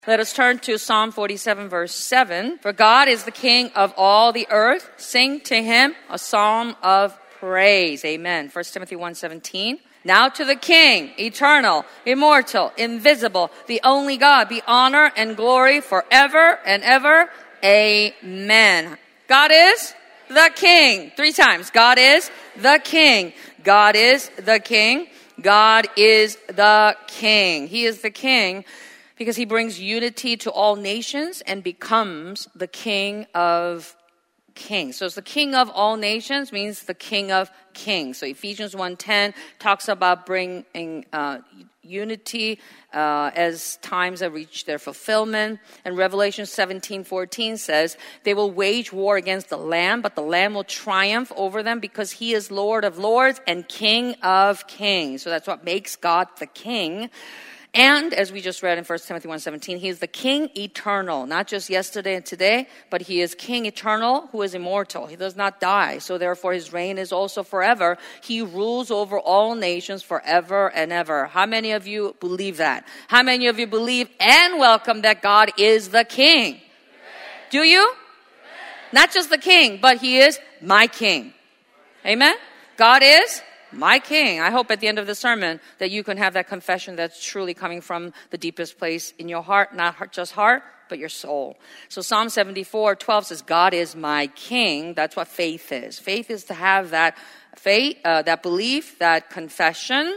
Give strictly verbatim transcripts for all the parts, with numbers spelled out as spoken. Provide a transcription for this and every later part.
Let us turn to Psalm forty-seven, verse seven. For God is the King of all the earth. Sing to him a psalm of praise. Amen. First Timothy one seventeen. Now to the King, eternal, immortal, invisible, the only God, be honor and glory forever and ever. Amen. God is the King. Three times. God is the King. God is the King. God is the King. He is the King because he brings unity to all nations and becomes the King of Kings. So it's the King of all nations means the King of Kings. So Ephesians one ten talks about bringing uh, unity uh, as times have reached their fulfillment. And Revelation seventeen fourteen says, they will wage war against the Lamb, but the Lamb will triumph over them because he is Lord of lords and King of kings. So that's what makes God the King. And as we just read in First Timothy one seventeen, he is the King eternal, not just yesterday and today, but he is King eternal who is immortal. He does not die. So therefore his reign is also forever. He rules over all nations forever and ever. How many of you believe that? How many of you believe and welcome that God is the King? Amen. Do you? Amen. Not just the King, but he is my King. Amen? God is my King. I hope at the end of the sermon that you can have that confession that's truly coming from the deepest place in your heart, not just heart, but your soul. So Psalm seventy-four twelve says, God is my King. That's what faith is. Faith is to have that faith, uh, that belief, that confession.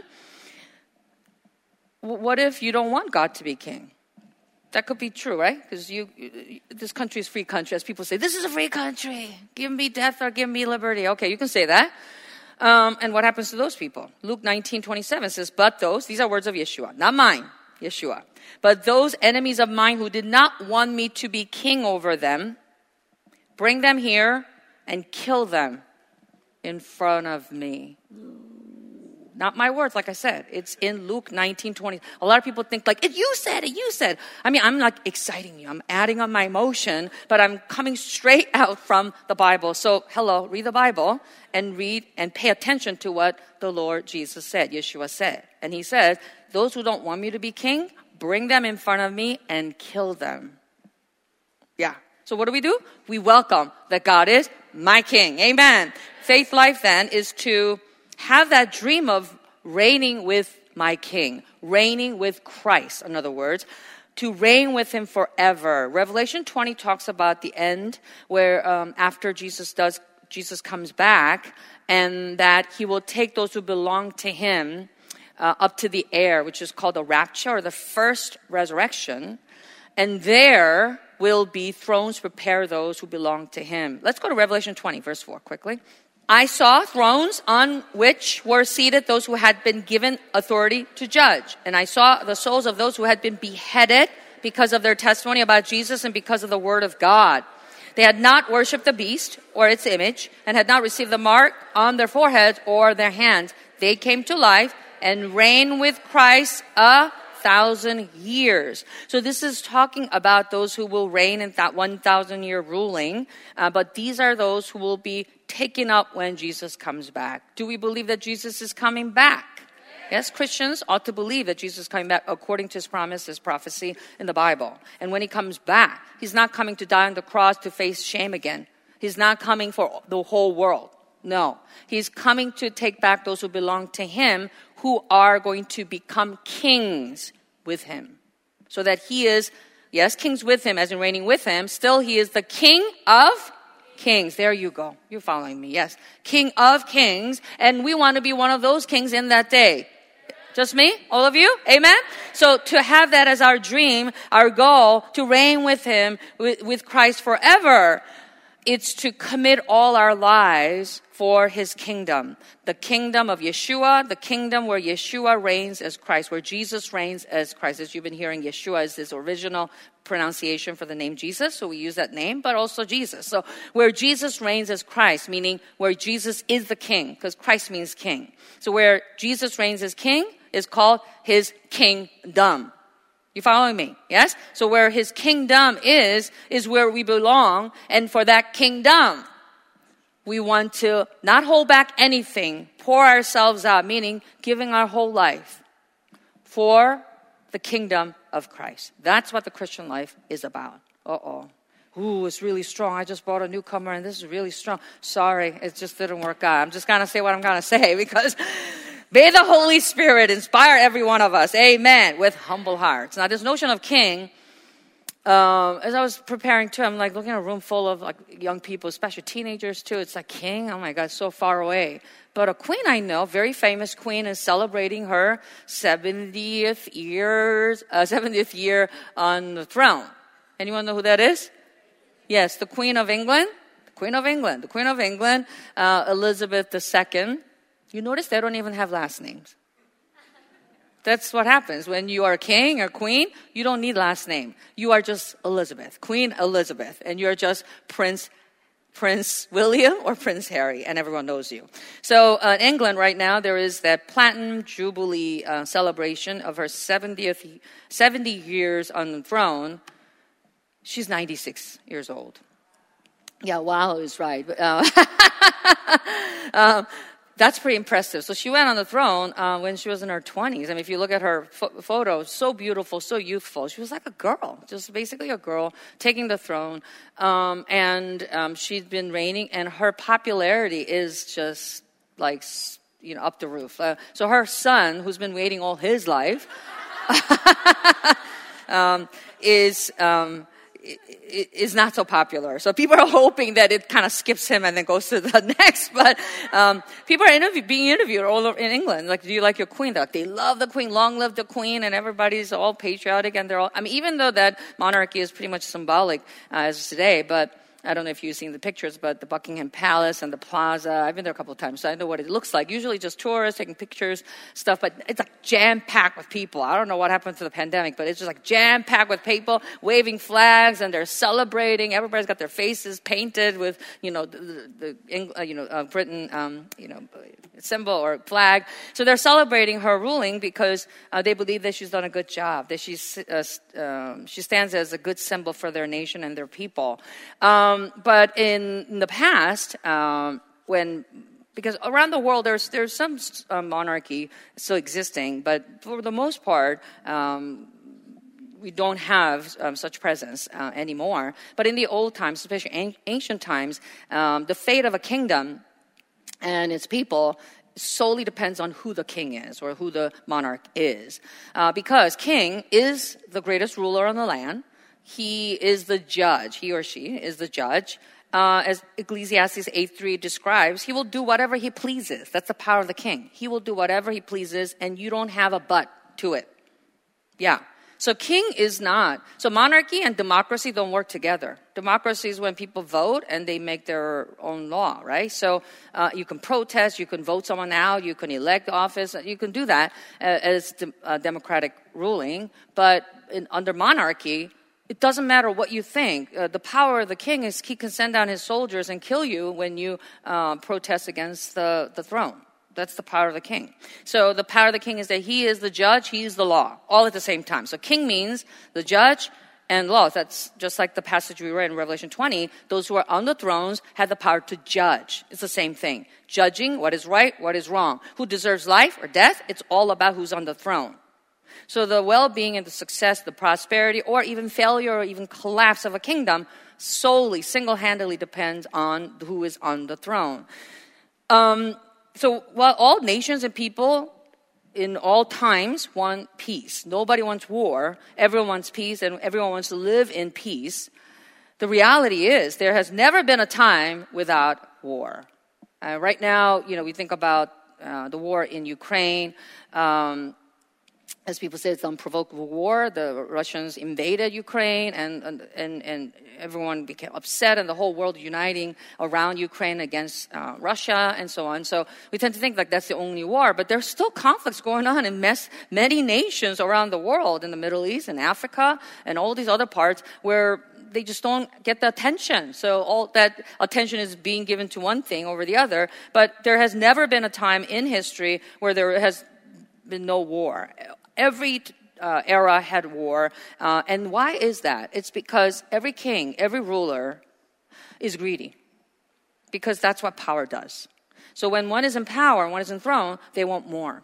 What if you don't want God to be King? That could be true, right? Because you, this country is a free country. As people say, this is a free country. Give me death or give me liberty. Okay, you can say that. Um, and what happens to those people? Luke nineteen twenty-seven says, but those, these are words of Yeshua, not mine, Yeshua. But those enemies of mine who did not want me to be king over them, bring them here and kill them in front of me. Not my words, like I said. It's in Luke nineteen twenty. A lot of people think like, you said it, you said. I mean, I'm like exciting you. I'm adding on my emotion, but I'm coming straight out from the Bible. So, hello, read the Bible and read and pay attention to what the Lord Jesus said, Yeshua said. And he says, those who don't want me to be king, bring them in front of me and kill them. Yeah. So what do we do? We welcome that God is my King. Amen. Faith life then is to have that dream of reigning with my King, reigning with Christ, in other words, to reign with him forever. Revelation twenty talks about the end where um, after Jesus does, Jesus comes back and that he will take those who belong to him uh, up to the air, which is called the rapture or the first resurrection. And there will be thrones to prepare those who belong to him. Let's go to Revelation twenty, verse four, quickly. I saw thrones on which were seated those who had been given authority to judge. And I saw the souls of those who had been beheaded because of their testimony about Jesus and because of the word of God. They had not worshipped the beast or its image and had not received the mark on their foreheads or their hands. They came to life and reigned with Christ a thousand years. So this is talking about those who will reign in that one thousand year ruling. Uh, but these are those who will be taken up when Jesus comes back. Do we believe that Jesus is coming back? Yes, Christians ought to believe that Jesus is coming back according to his promise, his prophecy in the Bible. And when he comes back, he's not coming to die on the cross to face shame again. He's not coming for the whole world. No, he's coming to take back those who belong to him, who are going to become kings with him. So that he is, yes, kings with him, as in reigning with him. Still, he is the King of kings. There you go. You're following me. Yes. King of kings. And we want to be one of those kings in that day. Just me? All of you? Amen? So to have that as our dream, our goal, to reign with him, with, with Christ forever, it's to commit all our lives for his kingdom. The kingdom of Yeshua, the kingdom where Yeshua reigns as Christ, where Jesus reigns as Christ. As you've been hearing, Yeshua is his original pronunciation for the name Jesus, so we use that name, but also Jesus. So where Jesus reigns as Christ, meaning where Jesus is the king, because Christ means king. So where Jesus reigns as king is called his kingdom. You following me? Yes? So where his kingdom is, is where we belong. And for that kingdom, we want to not hold back anything, pour ourselves out, meaning giving our whole life for the kingdom of Christ. That's what the Christian life is about. Uh-oh. Ooh, it's really strong. I just bought a newcomer and this is really strong. Sorry, it just didn't work out. I'm just going to say what I'm going to say because may the Holy Spirit inspire every one of us. Amen. With humble hearts. Now, this notion of king, um, as I was preparing too, I'm like looking at a room full of like young people, especially teenagers too. It's like king. Oh my God, so far away. But a queen I know, very famous queen, is celebrating her seventieth years, uh, seventieth year on the throne. Anyone know who that is? Yes, the Queen of England. The Queen of England. The Queen of England, uh, Elizabeth the Second. You notice they don't even have last names. That's what happens. When you are king or queen, you don't need last name. You are just Elizabeth, Queen Elizabeth, and you're just Prince Prince William or Prince Harry, and everyone knows you. So uh, in England right now, there is that Platinum Jubilee uh, celebration of her seventieth, seventy years on the throne. She's ninety-six years old. Yeah, wow is right. Uh, um, that's pretty impressive. So she went on the throne uh, when she was in her twenties. I mean, if you look at her fo- photo, so beautiful, so youthful. She was like a girl, just basically a girl taking the throne. Um, and um, she's been reigning, and her popularity is just like, you know, up the roof. Uh, so her son, who's been waiting all his life, um, is... Um, is not so popular. So people are hoping that it kind of skips him and then goes to the next. But um, people are interview- being interviewed all over in England. Like, do you like your queen? They're like, they love the queen, long live the queen, and everybody's all patriotic. And they're all, I mean, even though that monarchy is pretty much symbolic uh, as today, but I don't know if you've seen the pictures, but the Buckingham Palace and the Plaza, I've been there a couple of times, so I know what it looks like. Usually just tourists taking pictures, stuff, but it's like jam-packed with people. I don't know what happened to the pandemic, but it's just like jam-packed with people waving flags, and they're celebrating. Everybody's got their faces painted with, you know, the, the, the uh, you know, uh, Britain, um, you know, symbol or flag. So they're celebrating her ruling because uh, they believe that she's done a good job, that she's, uh, um, she stands as a good symbol for their nation and their people. Um, Um, but in, in the past, um, when because around the world there's there's some uh, monarchy still existing, but for the most part, um, we don't have um, such presence uh, anymore. But in the old times, especially an- ancient times, um, the fate of a kingdom and its people solely depends on who the king is or who the monarch is, uh, because king is the greatest ruler on the land. He is the judge. He or she is the judge. Uh, as Ecclesiastes eight three describes, he will do whatever he pleases. That's the power of the king. He will do whatever he pleases, and you don't have a but to it. Yeah. So king is not. So monarchy and democracy don't work together. Democracy is when people vote and they make their own law, right? So uh, you can protest, you can vote someone out, you can elect office, you can do that uh, as de- uh, democratic ruling. But in, under monarchy, it doesn't matter what you think. Uh, the power of the king is he can send down his soldiers and kill you when you uh, protest against the, the throne. That's the power of the king. So the power of the king is that he is the judge, he is the law, all at the same time. So king means the judge and law. That's just like the passage we read in Revelation twenty. Those who are on the thrones have the power to judge. It's the same thing. Judging what is right, what is wrong. Who deserves life or death? It's all about who's on the throne. So the well-being and the success, the prosperity, or even failure or even collapse of a kingdom solely, single-handedly depends on who is on the throne. Um, so while all nations and people in all times want peace, nobody wants war, everyone wants peace, and everyone wants to live in peace, the reality is there has never been a time without war. Uh, right now, you know, we think about uh, the war in Ukraine. Um, As people say, it's unprovoked war. The Russians invaded Ukraine, and, and and and everyone became upset, and the whole world uniting around Ukraine against uh, Russia, and so on. So we tend to think like that's the only war, but there's still conflicts going on in mes- many nations around the world, in the Middle East, in Africa, and all these other parts where they just don't get the attention. So all that attention is being given to one thing over the other. But there has never been a time in history where there has been no war. Every uh, era had war. Uh, and why is that? It's because every king, every ruler is greedy. Because that's what power does. So when one is in power, one is enthroned, they want more.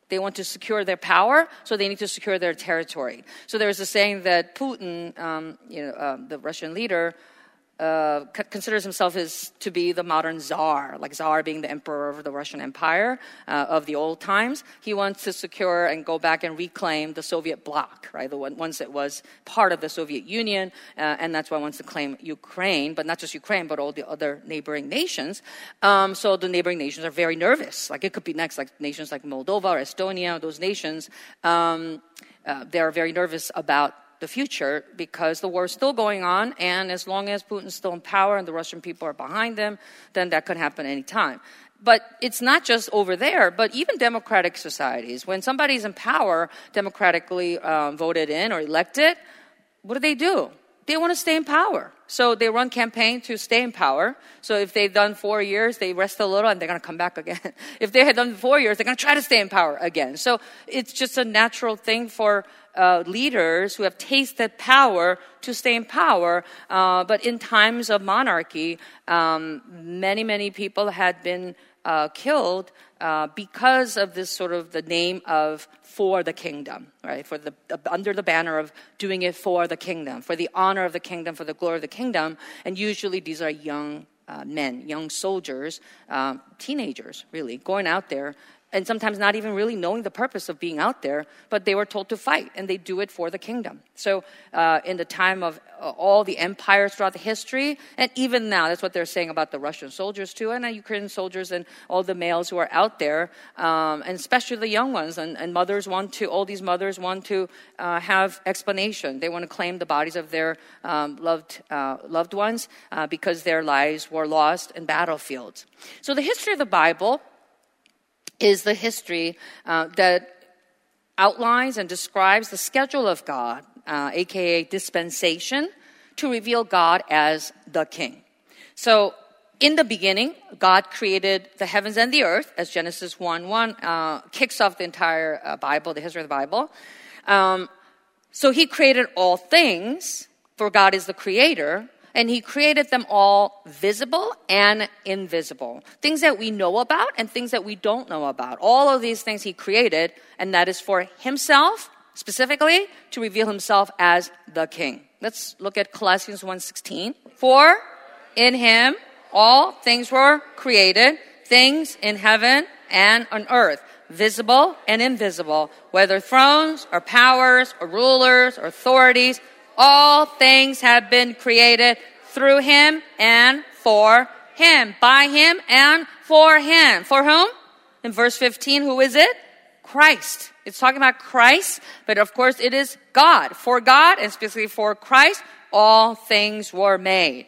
They want to secure their power, so they need to secure their territory. So there's a saying that Putin, um, you know, uh, the Russian leader, Uh, c- considers himself as to be the modern czar, like czar being the emperor of the Russian Empire uh, of the old times. He wants to secure and go back and reclaim the Soviet bloc, right? The one, once it was part of the Soviet Union, uh, and that's why he wants to claim Ukraine, but not just Ukraine, but all the other neighboring nations. Um, so the neighboring nations are very nervous. Like it could be next, like nations like Moldova or Estonia, those nations, um, uh, they're very nervous about the future because the war is still going on, and as long as Putin's still in power and the Russian people are behind them, then that could happen anytime. But it's not just over there, but even democratic societies. When somebody's in power, democratically um, voted in or elected, what do they do? They want to stay in power. So they run campaign to stay in power. So if they've done four years, they rest a little and they're going to come back again. If they had done four years, they're going to try to stay in power again. So it's just a natural thing for uh, leaders who have tasted power to stay in power. Uh, but in times of monarchy, um, many, many people had been uh, killed uh, because of this sort of the name of for the kingdom, right? For the uh, under the banner of doing it for the kingdom, for the honor of the kingdom, for the glory of the kingdom. And usually these are young uh, men, young soldiers, um, teenagers, really, going out there. And sometimes not even really knowing the purpose of being out there, but they were told to fight, and they do it for the kingdom. So uh, in the time of uh, all the empires throughout the history, and even now, that's what they're saying about the Russian soldiers too, and the Ukrainian soldiers and all the males who are out there, um, and especially the young ones, and, and mothers want to, all these mothers want to uh, have explanation. They want to claim the bodies of their um, loved uh, loved ones uh, because their lives were lost in battlefields. So the history of the Bible is the history uh, that outlines and describes the schedule of God, uh, a k a dispensation, to reveal God as the King. So in the beginning, God created the heavens and the earth, as Genesis one one uh, kicks off the entire uh, Bible, the history of the Bible. Um, so he created all things, for God is the creator, and he created them all visible and invisible. Things that we know about and things that we don't know about. All of these things he created, and that is for himself, specifically, to reveal himself as the King. Let's look at Colossians one sixteen. For in him all things were created, things in heaven and on earth, visible and invisible, whether thrones or powers or rulers or authorities. All things have been created through him and for him, by him and for him. For whom? In verse fifteen, who is it? Christ. It's talking about Christ, but of course it is God. For God, and specifically for Christ, all things were made.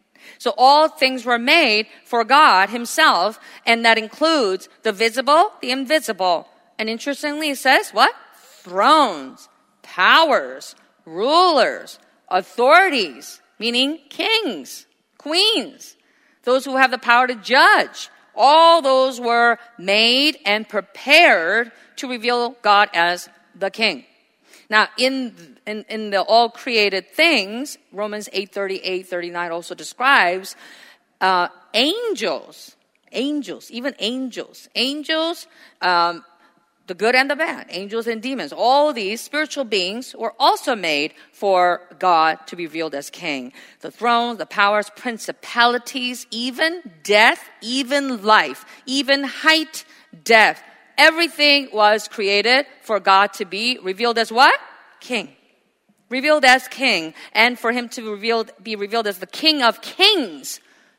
So all things were made for God himself, and that includes the visible, the invisible. And interestingly, it says what? Thrones, powers, rulers, authorities, meaning kings, queens, those who have the power to judge. All those were made and prepared to reveal God as the King. Now, in in, in the all created things, Romans eight thirty-eight, thirty-nine also describes uh, angels, angels, even angels, angels. Um, The good and the bad, angels and demons, all these spiritual beings were also made for God to be revealed as King. The thrones, the powers, principalities, even death, even life, even height, depth. Everything was created for God to be revealed as what? King. Revealed as King. And for him to revealed, be revealed as the King of kings,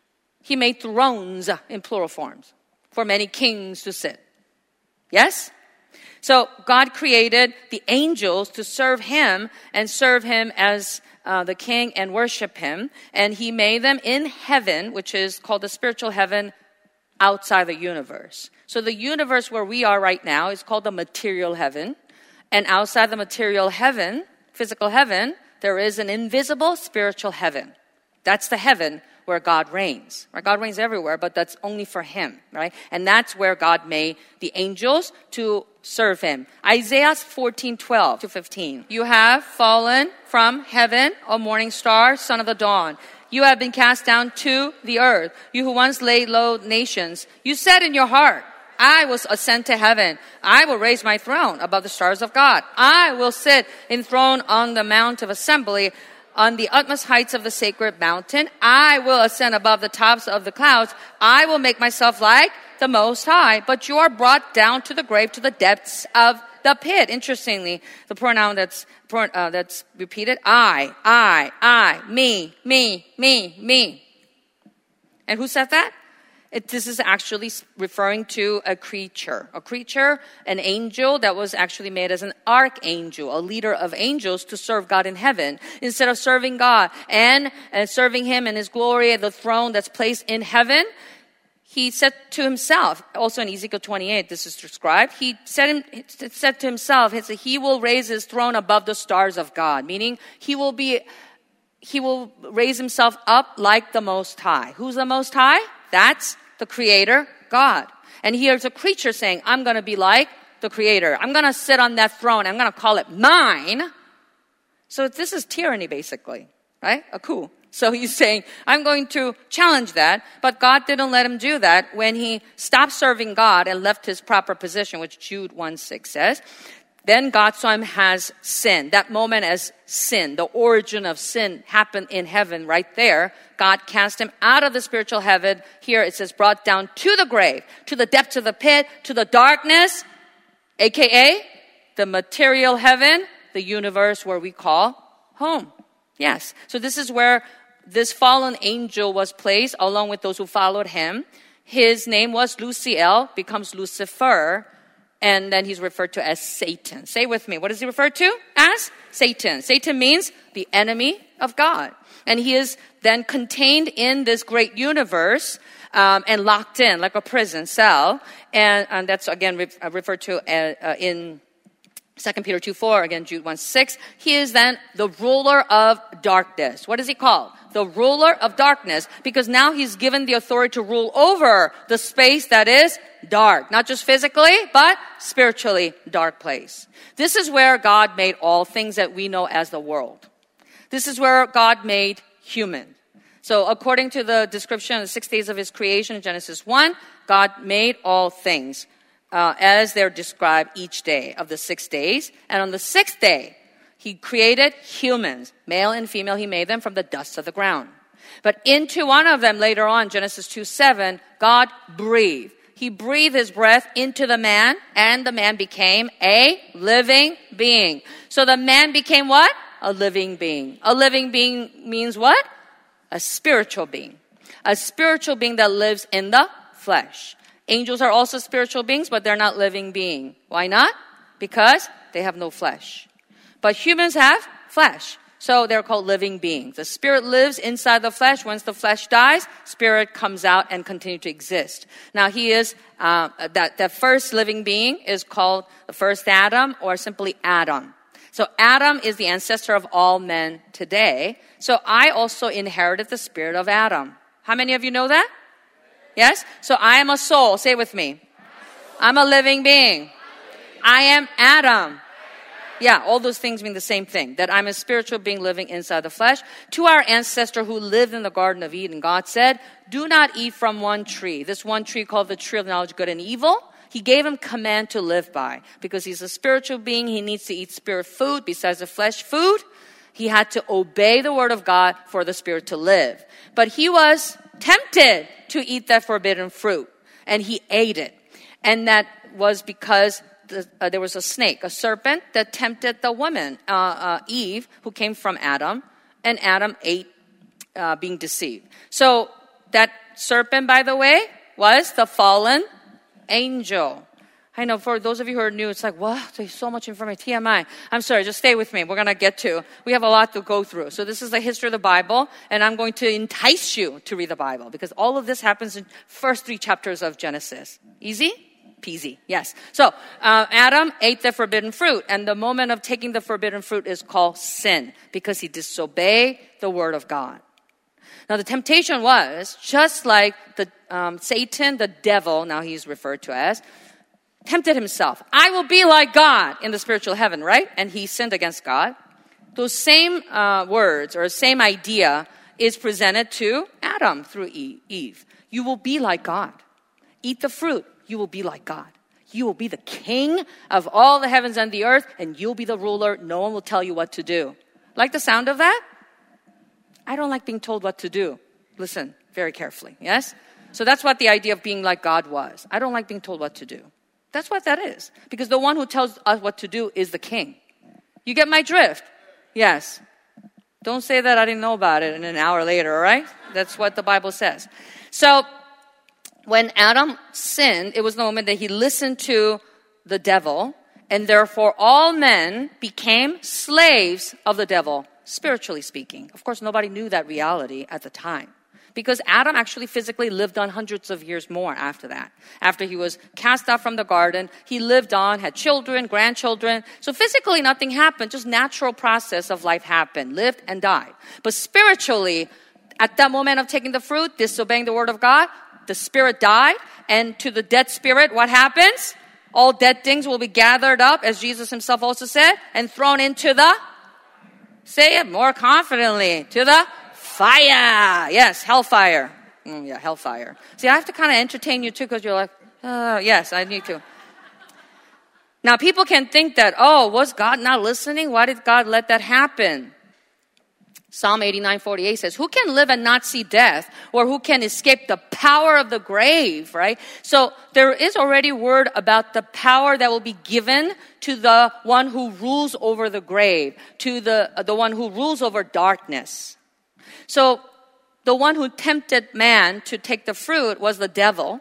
he made thrones in plural forms for many kings to sit. Yes? So God created the angels to serve him and serve him as uh, the King and worship him. And he made them in heaven, which is called the spiritual heaven, outside the universe. So the universe where we are right now is called the material heaven. And outside the material heaven, physical heaven, there is an invisible spiritual heaven. That's the heaven where God reigns. Right? God reigns everywhere, but that's only for him, right? And that's where God made the angels to serve him. Isaiah fourteen, twelve to fifteen. You have fallen from heaven, O morning star, son of the dawn. You have been cast down to the earth. You who once laid low nations. You said in your heart, I will ascend to heaven. I will raise my throne above the stars of God. I will sit enthroned on the mount of assembly on the utmost heights of the sacred mountain. I will ascend above the tops of the clouds. I will make myself like the Most High. But you are brought down to the grave, to the depths of the pit. Interestingly, the pronoun that's uh, that's repeated, I, I, I, me, me, me, me. And who said that? It, this is actually referring to a creature. A creature, an angel that was actually made as an archangel, a leader of angels to serve God in heaven. Instead of serving God and, and serving Him in His glory at the throne that's placed in heaven, he said to himself, also in Ezekiel twenty-eight, this is described, he said, him, said to himself, he said, he will raise his throne above the stars of God, meaning he will be, he will raise himself up like the Most High. Who's the Most High? That's the Creator, God. And here's a creature saying, I'm going to be like the Creator. I'm going to sit on that throne. I'm going to call it mine. So this is tyranny, basically, right? A coup. So he's saying, I'm going to challenge that. But God didn't let him do that when he stopped serving God and left his proper position, which Jude one six says. Then God saw him as sin. That moment as sin, the origin of sin happened in heaven right there. God cast him out of the spiritual heaven. Here it says brought down to the grave, to the depths of the pit, to the darkness, a k a the material heaven, the universe where we call home. Yes. So this is where this fallen angel was placed along with those who followed him. His name was Luciel, becomes Lucifer. And then he's referred to as Satan. Say with me, what is he referred to as? Satan. Satan means the enemy of God. And he is then contained in this great universe um, and locked in like a prison cell. And, and that's again re- referred to uh, uh, in Second Peter two four, again Jude one six. He is then the ruler of darkness. What is he called? The ruler of darkness, because now he's given the authority to rule over the space that is dark. Not just physically, but spiritually dark place. This is where God made all things that we know as the world. This is where God made human. So according to the description of the six days of his creation in Genesis one, God made all things uh, as they're described each day of the six days. And on the sixth day, he created humans, male and female. He made them from the dust of the ground. But into one of them later on, Genesis two seven, God breathed. He breathed his breath into the man, and the man became a living being. So the man became what? A living being. A living being means what? A spiritual being. A spiritual being that lives in the flesh. Angels are also spiritual beings, but they're not living beings. Why not? Because they have no flesh. But humans have flesh. So they're called living beings. The spirit lives inside the flesh. Once the flesh dies, spirit comes out and continues to exist. Now he is, uh, that, the first living being is called the first Adam, or simply Adam. So Adam is the ancestor of all men today. So I also inherited the spirit of Adam. How many of you know that? Yes? So I am a soul. Say it with me. I'm a living being. I am Adam. Yeah, all those things mean the same thing, that I'm a spiritual being living inside the flesh. To our ancestor who lived in the Garden of Eden, God said, do not eat from one tree. This one tree called the tree of knowledge of good and evil. He gave him command to live by. Because he's a spiritual being, he needs to eat spirit food besides the flesh food. He had to obey the word of God for the spirit to live. But he was tempted to eat that forbidden fruit, and he ate it. And that was because The, uh, there was a snake, a serpent that tempted the woman, uh, uh, Eve, who came from Adam, and Adam ate, uh, being deceived. So that serpent, by the way, was the fallen angel. I know for those of you who are new, it's like, wow, there's so much information. T M I. I'm sorry, just stay with me. We're going to get to, we have a lot to go through. So this is the history of the Bible, and I'm going to entice you to read the Bible, because all of this happens in first three chapters of Genesis. Easy? Peasy, yes. So uh, Adam ate the forbidden fruit, and the moment of taking the forbidden fruit is called sin, because he disobeyed the word of God. Now the temptation was just like the um, Satan, the devil, now he's referred to as, tempted himself. I will be like God in the spiritual heaven, right? And he sinned against God. Those same uh, words or same idea is presented to Adam through Eve. You will be like God. Eat the fruit. you will be like God. You will be the king of all the heavens and the earth, and you'll be the ruler. No one will tell you what to do. Like the sound of that? I don't like being told what to do. Listen very carefully, yes? So that's what the idea of being like God was. I don't like being told what to do. That's what that is. Because the one who tells us what to do is the king. You get my drift? Yes. Don't say that I didn't know about it and an hour later, all right? That's what the Bible says. So when Adam sinned, it was the moment that he listened to the devil, and therefore all men became slaves of the devil, spiritually speaking. Of course, nobody knew that reality at the time, because Adam actually physically lived on hundreds of years more after that. After he was cast out from the garden, he lived on, had children, grandchildren. So physically nothing happened, just natural process of life happened, lived and died. But spiritually, at that moment of taking the fruit, disobeying the word of God, the spirit died, and to the dead spirit, what happens? All dead things will be gathered up, as Jesus himself also said, and thrown into the, say it more confidently, to the fire. Yes, hellfire. Mm, yeah, hellfire. See, I have to kind of entertain you too, because you're like, oh, yes, I need to. Now, people can think that, oh, was God not listening? Why did God let that happen? Psalm eighty-nine forty-eight says, who can live and not see death? Or who can escape the power of the grave, right? So there is already word about the power that will be given to the one who rules over the grave, to the, uh, the one who rules over darkness. So the one who tempted man to take the fruit was the devil.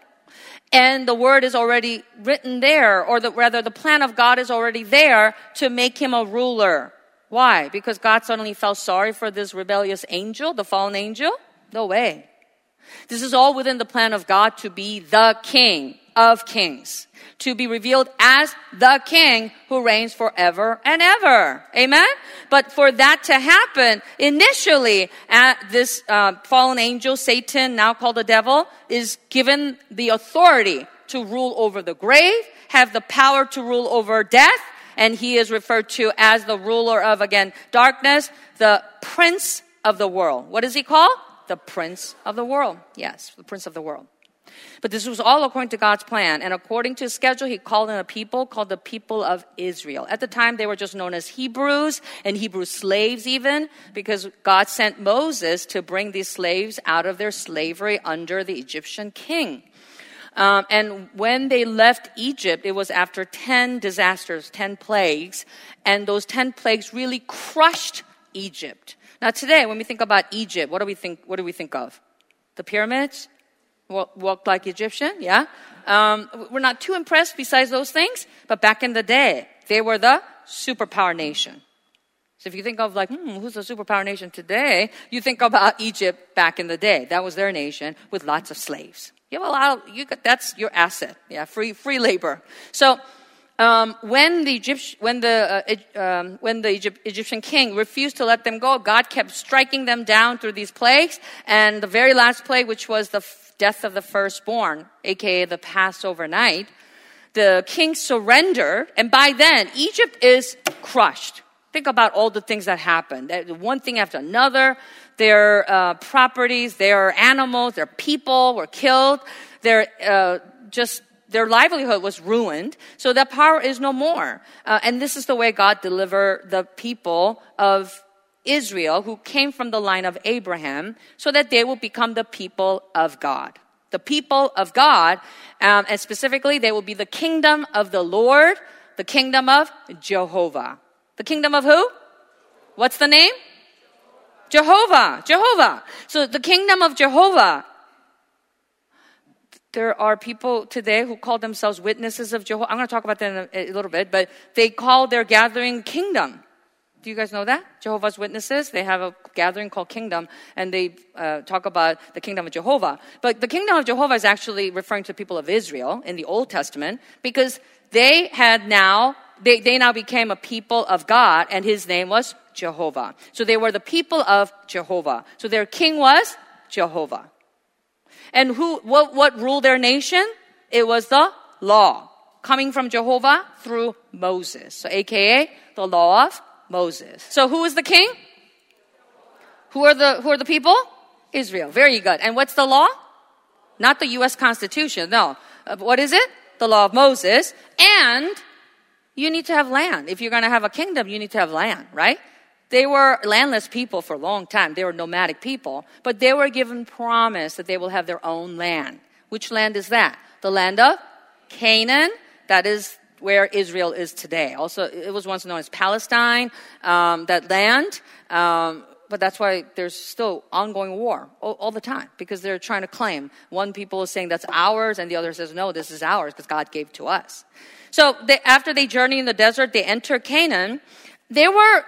And the word is already written there, or the, rather the plan of God is already there to make him a ruler. Why? Because God suddenly felt sorry for this rebellious angel, the fallen angel? No way. This is all within the plan of God to be the King of kings, to be revealed as the King who reigns forever and ever. Amen? But for that to happen, initially, uh, this uh, fallen angel, Satan, now called the devil, is given the authority to rule over the grave, have the power to rule over death, and he is referred to as the ruler of, again, darkness, the prince of the world. What is he called? The prince of the world. Yes, the prince of the world. But this was all according to God's plan. And according to his schedule, he called in a people called the people of Israel. At the time, they were just known as Hebrews, and Hebrew slaves even, because God sent Moses to bring these slaves out of their slavery under the Egyptian king. Um, and when they left Egypt, it was after ten disasters, ten plagues, and those ten plagues really crushed Egypt. Now today, when we think about Egypt, what do we think? What do we think of? The pyramids, walk, walk like Egyptian, yeah. Um, we're not too impressed besides those things, but back in the day, they were the superpower nation. So if you think of like, hmm, who's the superpower nation today? You think about Egypt back in the day. That was their nation with lots of slaves. You have a lot of, you got, that's your asset. Yeah, free free labor. So um, when the Egypt, when the uh, um, when the Egypt, Egyptian king refused to let them go, God kept striking them down through these plagues. And the very last plague, which was the f- death of the firstborn, aka the Passover night, the king surrendered, and by then Egypt is crushed. Think about all the things that happened. One thing after another. Their uh, properties, their animals, their people were killed. Their uh, just their livelihood was ruined. So that power is no more. Uh, and this is the way God delivered the people of Israel, who came from the line of Abraham, so that they will become the people of God. The people of God, um, and specifically, they will be the kingdom of the Lord, the kingdom of Jehovah. The kingdom of who? What's the name? Jehovah, Jehovah. So the kingdom of Jehovah. There are people today who call themselves witnesses of Jehovah. I'm going to talk about that in a, a little bit, but they call their gathering kingdom. Do you guys know that? Jehovah's Witnesses, they have a gathering called Kingdom, and they uh, talk about the kingdom of Jehovah. But the kingdom of Jehovah is actually referring to the people of Israel in the Old Testament, because they had now, they, they now became a people of God, and his name was Jehovah. So they were the people of Jehovah. So their king was Jehovah. And who, what, what ruled their nation? It was the law coming from Jehovah through Moses. So A K A the law of Moses. So who is the king? Who are the, who are the people? Israel. Very good. And what's the law? Not the U S Constitution. No. Uh, what is it? The law of Moses. And you need to have land. If you're going to have a kingdom, you need to have land, right? They were landless people for a long time. They were nomadic people. But they were given promise that they will have their own land. Which land is that? The land of Canaan. That is where Israel is today. Also, it was once known as Palestine, um, that land. Um, but that's why there's still ongoing war all, all the time because they're trying to claim. One people is saying that's ours and the other says, no, this is ours because God gave to us. So they, after they journey in the desert, they enter Canaan. They were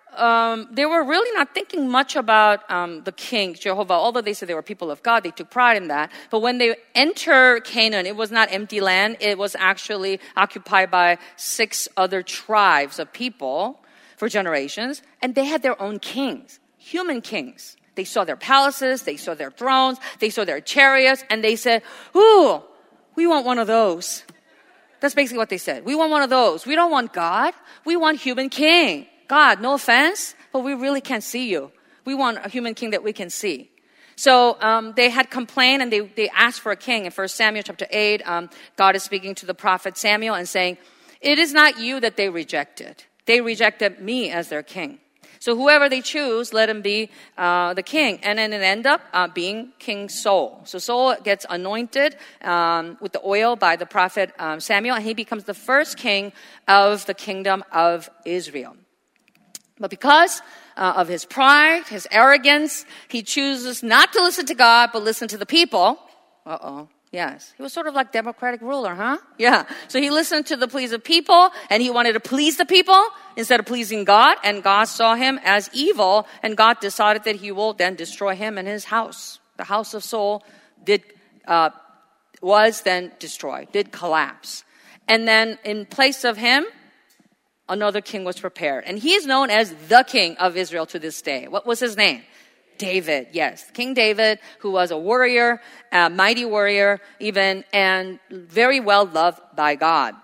um, they were really not thinking much about um, the king, Jehovah. Although they said they were people of God, they took pride in that. But when they enter Canaan, it was not empty land. It was actually occupied by six other tribes of people for generations. And they had their own kings, human kings. They saw their palaces, they saw their thrones, they saw their chariots, and they said, ooh, we want one of those. That's basically what they said. We want one of those. We don't want God. We want human king. God, no offense, but we really can't see you. We want a human king that we can see. So um, they had complained and they, they asked for a king. In First Samuel chapter eight, um, God is speaking to the prophet Samuel and saying, it is not you that they rejected. They rejected me as their king. So whoever they choose, let him be uh, the king. And then it ended up uh, being King Saul. So Saul gets anointed um, with the oil by the prophet um, Samuel, and he becomes the first king of the kingdom of Israel. But because uh, of his pride, his arrogance, he chooses not to listen to God, but listen to the people. Uh-oh. Yes. He was sort of like democratic ruler, huh? Yeah. So he listened to the pleas of people, and he wanted to please the people instead of pleasing God, and God saw him as evil, and God decided that he will then destroy him and his house. The house of Saul did uh, was then destroyed, did collapse. And then in place of him, another king was prepared. And he is known as the king of Israel to this day. What was his name? David, yes. King David, who was a warrior, a mighty warrior even, and very well loved by God.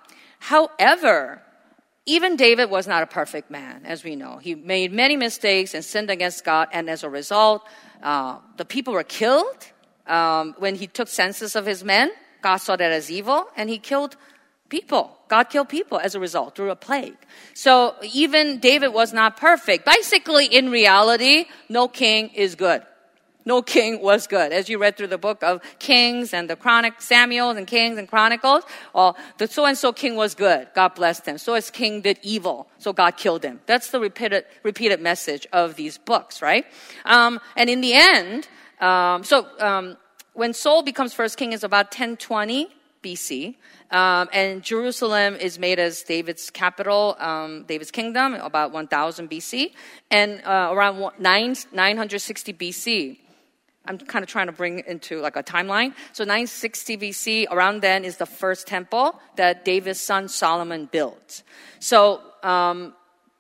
However, even David was not a perfect man, as we know. He made many mistakes and sinned against God, and as a result, uh, the people were killed. Um, when he took census of his men, God saw that as evil, and he killed people. God killed people as a result through a plague. So even David was not perfect. Basically, in reality, no king is good. No king was good. As you read through the book of Kings and the Chronic, Samuel and Kings and Chronicles, well, the so-and-so king was good. God blessed him. So as king did evil. So God killed him. That's the repeated, repeated message of these books, right? Um, and in the end, um, so um, when Saul becomes first king is about ten twenty B C, um, and Jerusalem is made as David's capital, um, David's kingdom, about one thousand B C, and uh, around nine hundred sixty B C. I'm kind of trying to bring into like a timeline. So nine sixty B C, around then is the first temple that David's son Solomon built. So um,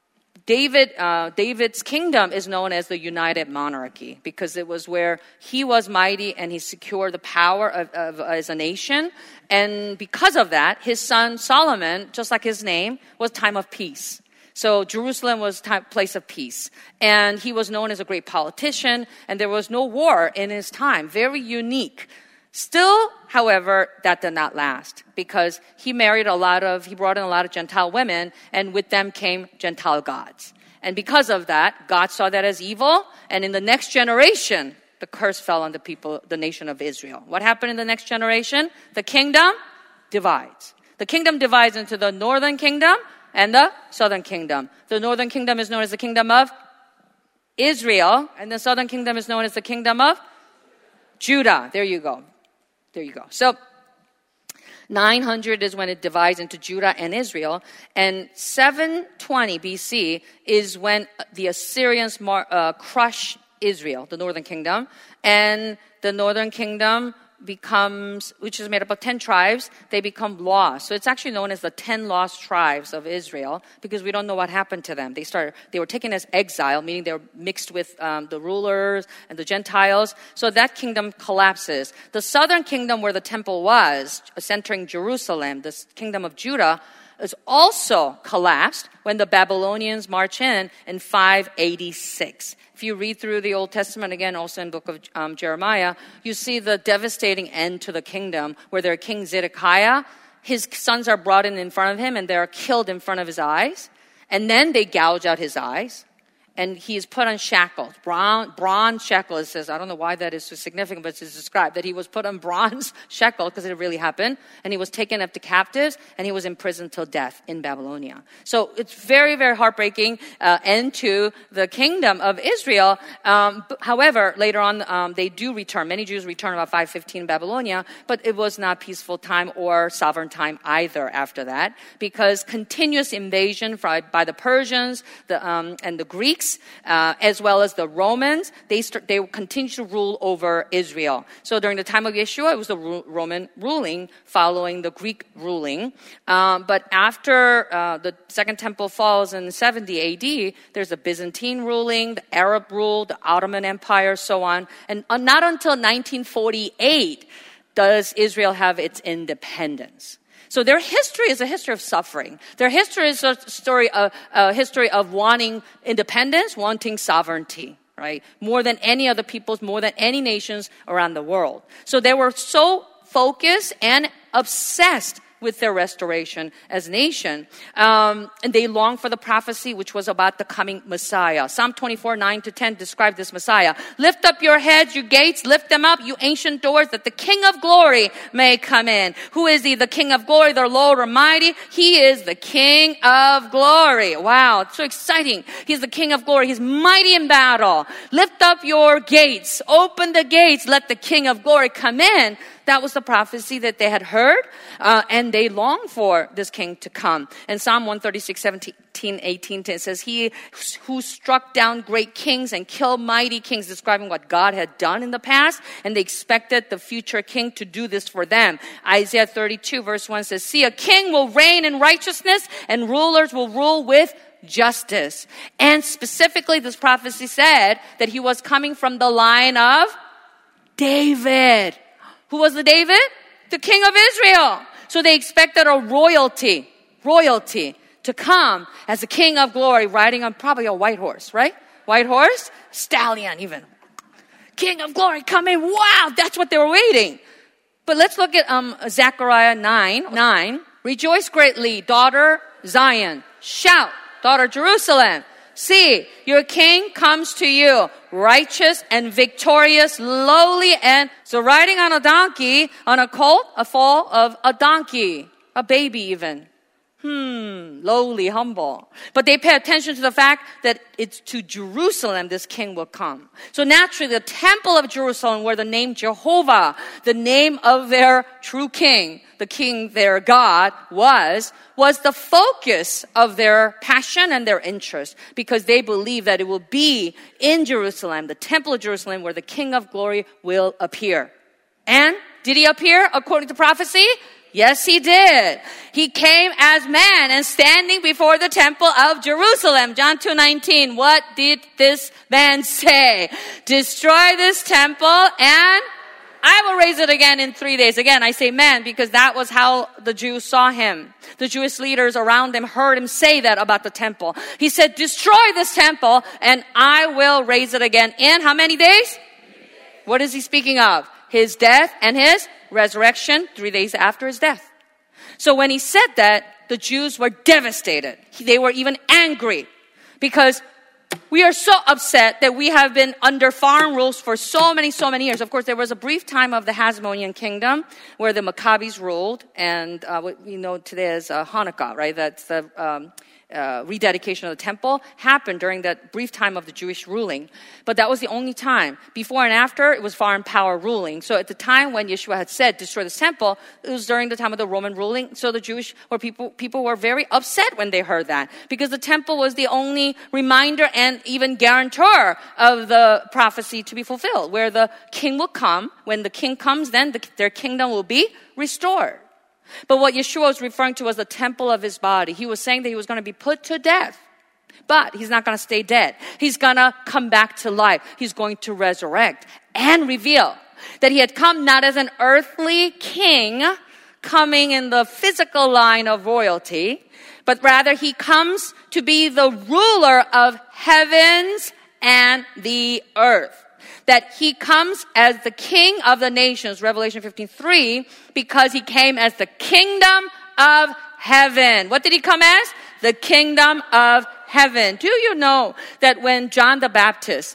David, uh, David's kingdom is known as the United Monarchy because it was where he was mighty and he secured the power of, of as a nation. And because of that, his son Solomon, just like his name, was time of peace. So Jerusalem was a place of peace. And he was known as a great politician, and there was no war in his time. Very unique. Still, however, that did not last because he married a lot of, he brought in a lot of Gentile women, and with them came Gentile gods. And because of that, God saw that as evil, and in the next generation, the curse fell on the people, the nation of Israel. What happened in the next generation? The kingdom divides. The kingdom divides into the northern kingdom and the southern kingdom. The northern kingdom is known as the kingdom of Israel, and the southern kingdom is known as the kingdom of Judah. There you go. There you go. So nine hundred is when it divides into Judah and Israel, and seven twenty B C is when the Assyrians mar- uh, crush Israel, the northern kingdom, and the northern kingdom becomes, which is made up of ten tribes, they become lost. So it's actually known as the ten lost tribes of Israel because we don't know what happened to them. They started, they were taken as exile, meaning they were mixed with um, the rulers and the Gentiles. So that kingdom collapses. The southern kingdom where the temple was, centering Jerusalem, the kingdom of Judah, is also collapsed when the Babylonians march in in five eighty-six. If you read through the Old Testament, again, also in the book of um, Jeremiah, you see the devastating end to the kingdom where their king Zedekiah, his sons are brought in in front of him and they are killed in front of his eyes. And then they gouge out his eyes. And he is put on shackles, bronze, bronze shackles. It says, I don't know why that is so significant, but it's described that he was put on bronze shackles because it really happened. And he was taken up to captives and he was imprisoned till death in Babylonia. So it's very, very heartbreaking uh, end to the kingdom of Israel. Um, but, however, later on, um, they do return. Many Jews return about five fifteen in Babylonia, but it was not peaceful time or sovereign time either after that because continuous invasion by, by the Persians the, um, and the Greeks, Uh, as well as the Romans, they start, they continue to rule over Israel. So during the time of Yeshua, it was the Ru- Roman ruling following the Greek ruling. Um, but after uh, the Second Temple falls in seventy A D, there's the Byzantine ruling, the Arab rule, the Ottoman Empire, so on. And uh, not until nineteen forty-eight does Israel have its independence. So their history is a history of suffering. Their history is a story, of, a history of wanting independence, wanting sovereignty, right? More than any other peoples, more than any nations around the world. So they were so focused and obsessed with their restoration as a nation. Um, and they longed for the prophecy which was about the coming Messiah. Psalm twenty-four, nine to ten describe this Messiah. Lift up your heads, you gates, lift them up, you ancient doors, that the King of glory may come in. Who is he? The King of glory, the Lord Almighty. He is the King of glory. Wow, it's so exciting. He's the King of glory. He's mighty in battle. Lift up your gates, open the gates, let the King of glory come in. That was the prophecy that they had heard, uh, and they longed for this king to come. And Psalm one thirty-six, seventeen, eighteen, it says, he who struck down great kings and killed mighty kings, describing what God had done in the past, and they expected the future king to do this for them. Isaiah thirty-two, verse one says, see, a king will reign in righteousness, and rulers will rule with justice. And specifically, this prophecy said that he was coming from the line of David. Who was the David? The king of Israel. So they expected a royalty, royalty to come as the king of glory riding on probably a white horse, right? White horse, stallion even. King of glory, come in. Wow, that's what they were waiting. But let's look at um, Zechariah nine, nine. Rejoice greatly, daughter Zion. Shout, daughter Jerusalem. See, your king comes to you, righteous and victorious, lowly and so riding on a donkey, on a colt, a foal of a donkey, a baby even. Hmm, lowly, humble. But they pay attention to the fact that it's to Jerusalem this king will come. So naturally, the temple of Jerusalem, where the name Jehovah, the name of their true king, the king, their God, was, was the focus of their passion and their interest, because they believe that it will be in Jerusalem, the temple of Jerusalem, where the King of glory will appear. And did he appear according to prophecy? Yes, he did. He came as man and standing before the temple of Jerusalem. John two nineteen. What did this man say? Destroy this temple and I will raise it again in three days. Again, I say man because that was how the Jews saw him. The Jewish leaders around them heard him say that about the temple. He said, destroy this temple and I will raise it again in how many days? What is he speaking of? His death and his resurrection three days after his death. So when he said that, the Jews were devastated. They were even angry because we are so upset that we have been under foreign rules for so many, so many years. Of course, there was a brief time of the Hasmonean kingdom where the Maccabees ruled, and uh, what we know today as uh, Hanukkah, right? That's the um, uh, rededication of the temple happened during that brief time of the Jewish ruling. But that was the only time. Before and after, it was foreign power ruling. So at the time when Yeshua had said, destroy this temple, it was during the time of the Roman ruling. So the Jewish or people, people were very upset when they heard that, because the temple was the only reminder and even guarantor of the prophecy to be fulfilled, where the king will come. When the king comes, then the, their kingdom will be restored. But what Yeshua was referring to was the temple of his body. He was saying that he was going to be put to death. But he's not going to stay dead. He's going to come back to life. He's going to resurrect and reveal that he had come not as an earthly king coming in the physical line of royalty, but rather he comes to be the ruler of heavens and the earth. That he comes as the king of the nations, Revelation fifteen three, because he came as the kingdom of heaven. What did he come as? The kingdom of heaven. Do you know that when John the Baptist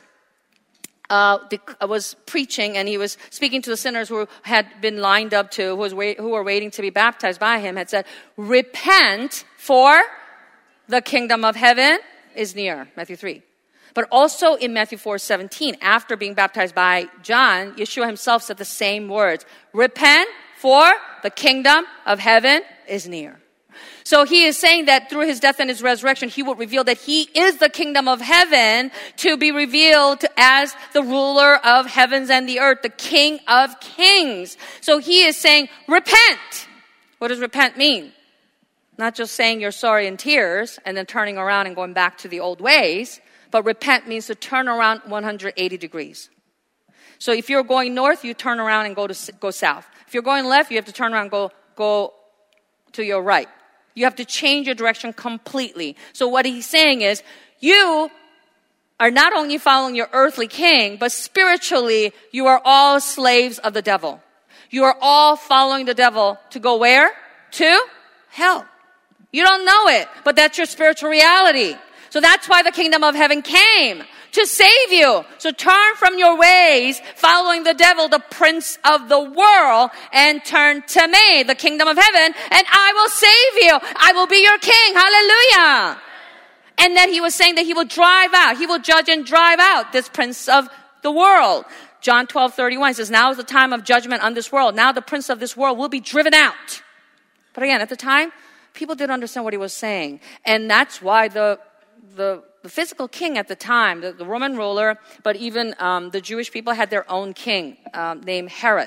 uh, was preaching and he was speaking to the sinners who had been lined up to, who, was wait, who were waiting to be baptized by him, had said, repent, for the kingdom of heaven is near, Matthew three. But also in Matthew four seventeen, after being baptized by John, Yeshua himself said the same words. Repent, for the kingdom of heaven is near. So he is saying that through his death and his resurrection, he will reveal that he is the kingdom of heaven to be revealed as the ruler of heavens and the earth, the King of kings. So he is saying, repent. What does repent mean? Not just saying you're sorry in tears and then turning around and going back to the old ways. But repent means to turn around one hundred eighty degrees. So if you're going north, you turn around and go to go south. If you're going left, you have to turn around and go, go to your right. You have to change your direction completely. So what he's saying is, you are not only following your earthly king, but spiritually, you are all slaves of the devil. You are all following the devil to go where? To hell. You don't know it, but that's your spiritual reality. So that's why the kingdom of heaven came, to save you. So turn from your ways, following the devil, the prince of the world, and turn to me, the kingdom of heaven, and I will save you. I will be your king. Hallelujah. And then he was saying that he will drive out, he will judge and drive out this prince of the world. John twelve thirty-one says, now is the time of judgment on this world. Now the prince of this world will be driven out. But again, at the time, people didn't understand what he was saying. And that's why the The, the physical king at the time, the, the Roman ruler, but even um, the Jewish people had their own king um, named Herod.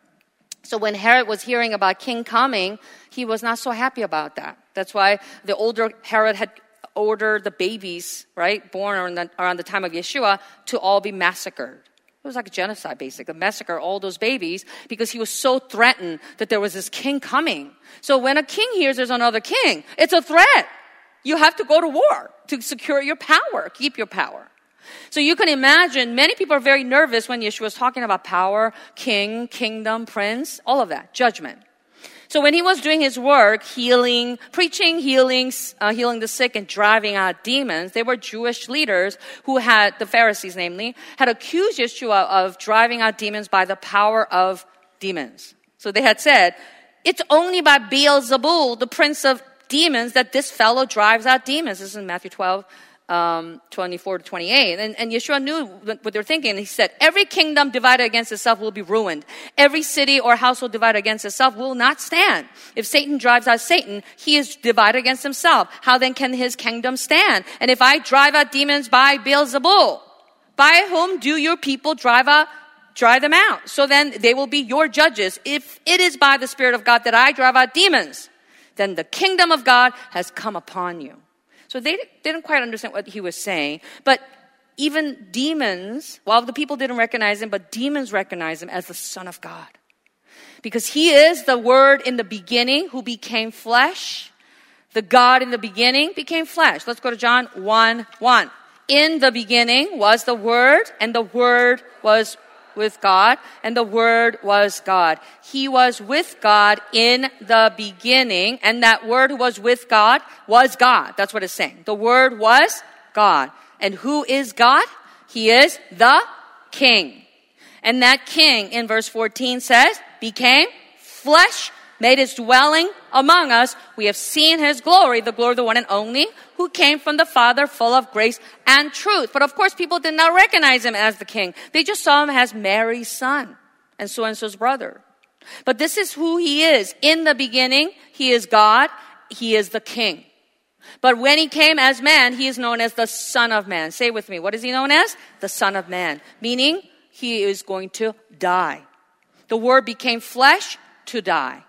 So when Herod was hearing about king coming, he was not so happy about that. That's why the older Herod had ordered the babies, right, born around the, around the time of Yeshua, to all be massacred. It was like a genocide, basically, massacre all those babies because he was so threatened that there was this king coming. So when a king hears there's another king, it's a threat. You have to go to war to secure your power, keep your power. So you can imagine many people are very nervous when Yeshua was talking about power, king, kingdom, prince, all of that, judgment. So when he was doing his work, healing, preaching, healing, uh, healing the sick and driving out demons, they were Jewish leaders who had, the Pharisees namely, had accused Yeshua of driving out demons by the power of demons. So they had said, it's only by Beelzebul, the prince of demons, that this fellow drives out demons. This is in Matthew twelve, um, twenty-four to twenty-eight. And, and Yeshua knew what they're thinking. He said, every kingdom divided against itself will be ruined. Every city or household divided against itself will not stand. If Satan drives out Satan, he is divided against himself. How then can his kingdom stand? And if I drive out demons by Beelzebul, by whom do your people drive out drive them out? So then they will be your judges. If it is by the Spirit of God that I drive out demons, then the kingdom of God has come upon you. So they didn't quite understand what he was saying. But even demons, while the people didn't recognize him, but demons recognize him as the Son of God. Because he is the Word in the beginning who became flesh. The God in the beginning became flesh. Let's go to John one one. In the beginning was the Word, and the Word was with God, and the Word was God. He was with God in the beginning, and that Word who was with God was God. That's what it's saying. The Word was God. And who is God? He is the King. And that King, in verse fourteen says, became flesh, made his dwelling among us. We have seen his glory, the glory of the one and only, who came from the Father, full of grace and truth. But of course, people did not recognize him as the king. They just saw him as Mary's son and so-and-so's brother. But this is who he is. In the beginning, he is God. He is the king. But when he came as man, he is known as the Son of Man. Say with me, what is he known as? The Son of Man. Meaning, he is going to die. The Word became flesh to die.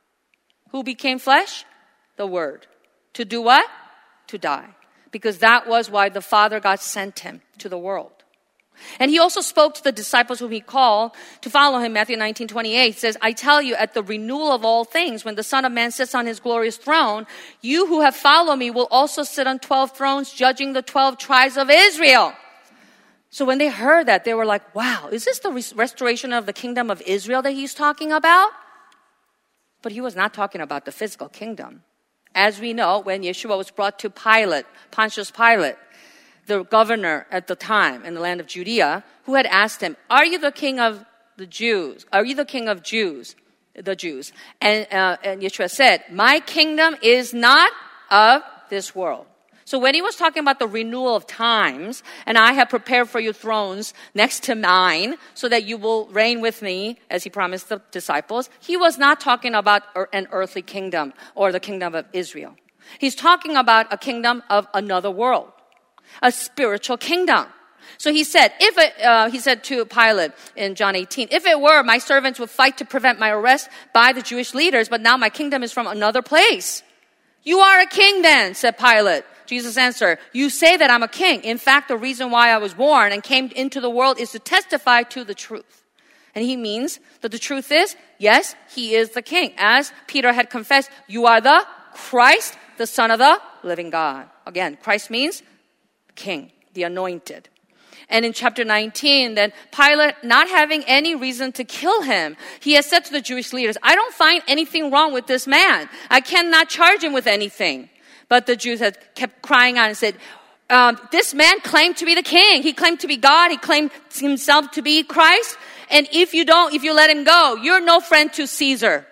Who became flesh? The Word. To do what? To die. Because that was why the Father God sent him to the world. And he also spoke to the disciples whom he called to follow him. Matthew nineteen twenty-eight says, I tell you, at the renewal of all things, when the Son of Man sits on his glorious throne, you who have followed me will also sit on twelve thrones, judging the twelve tribes of Israel. So when they heard that, they were like, wow, is this the res- restoration of the kingdom of Israel that he's talking about? But he was not talking about the physical kingdom. As we know, when Yeshua was brought to Pilate, Pontius Pilate, the governor at the time in the land of Judea, who had asked him, are you the king of the Jews? Are you the king of Jews? The Jews. And, uh, and Yeshua said, my kingdom is not of this world. So when he was talking about the renewal of times, and I have prepared for you thrones next to mine, so that you will reign with me, as he promised the disciples, he was not talking about an earthly kingdom or the kingdom of Israel. He's talking about a kingdom of another world. A spiritual kingdom. So he said, if it, uh, he said to Pilate in John eighteen, if it were, my servants would fight to prevent my arrest by the Jewish leaders, but now my kingdom is from another place. You are a king then, said Pilate. Jesus answered, you say that I'm a king. In fact, the reason why I was born and came into the world is to testify to the truth. And he means that the truth is, yes, he is the king. As Peter had confessed, you are the Christ, the Son of the living God. Again, Christ means king, the anointed. And in chapter nineteen, then Pilate, not having any reason to kill him, he has said to the Jewish leaders, I don't find anything wrong with this man. I cannot charge him with anything. But the Jews had kept crying out and said, um, this man claimed to be the king. He claimed to be God. He claimed himself to be Christ. And if you don't, if you let him go, you're no friend to Caesar.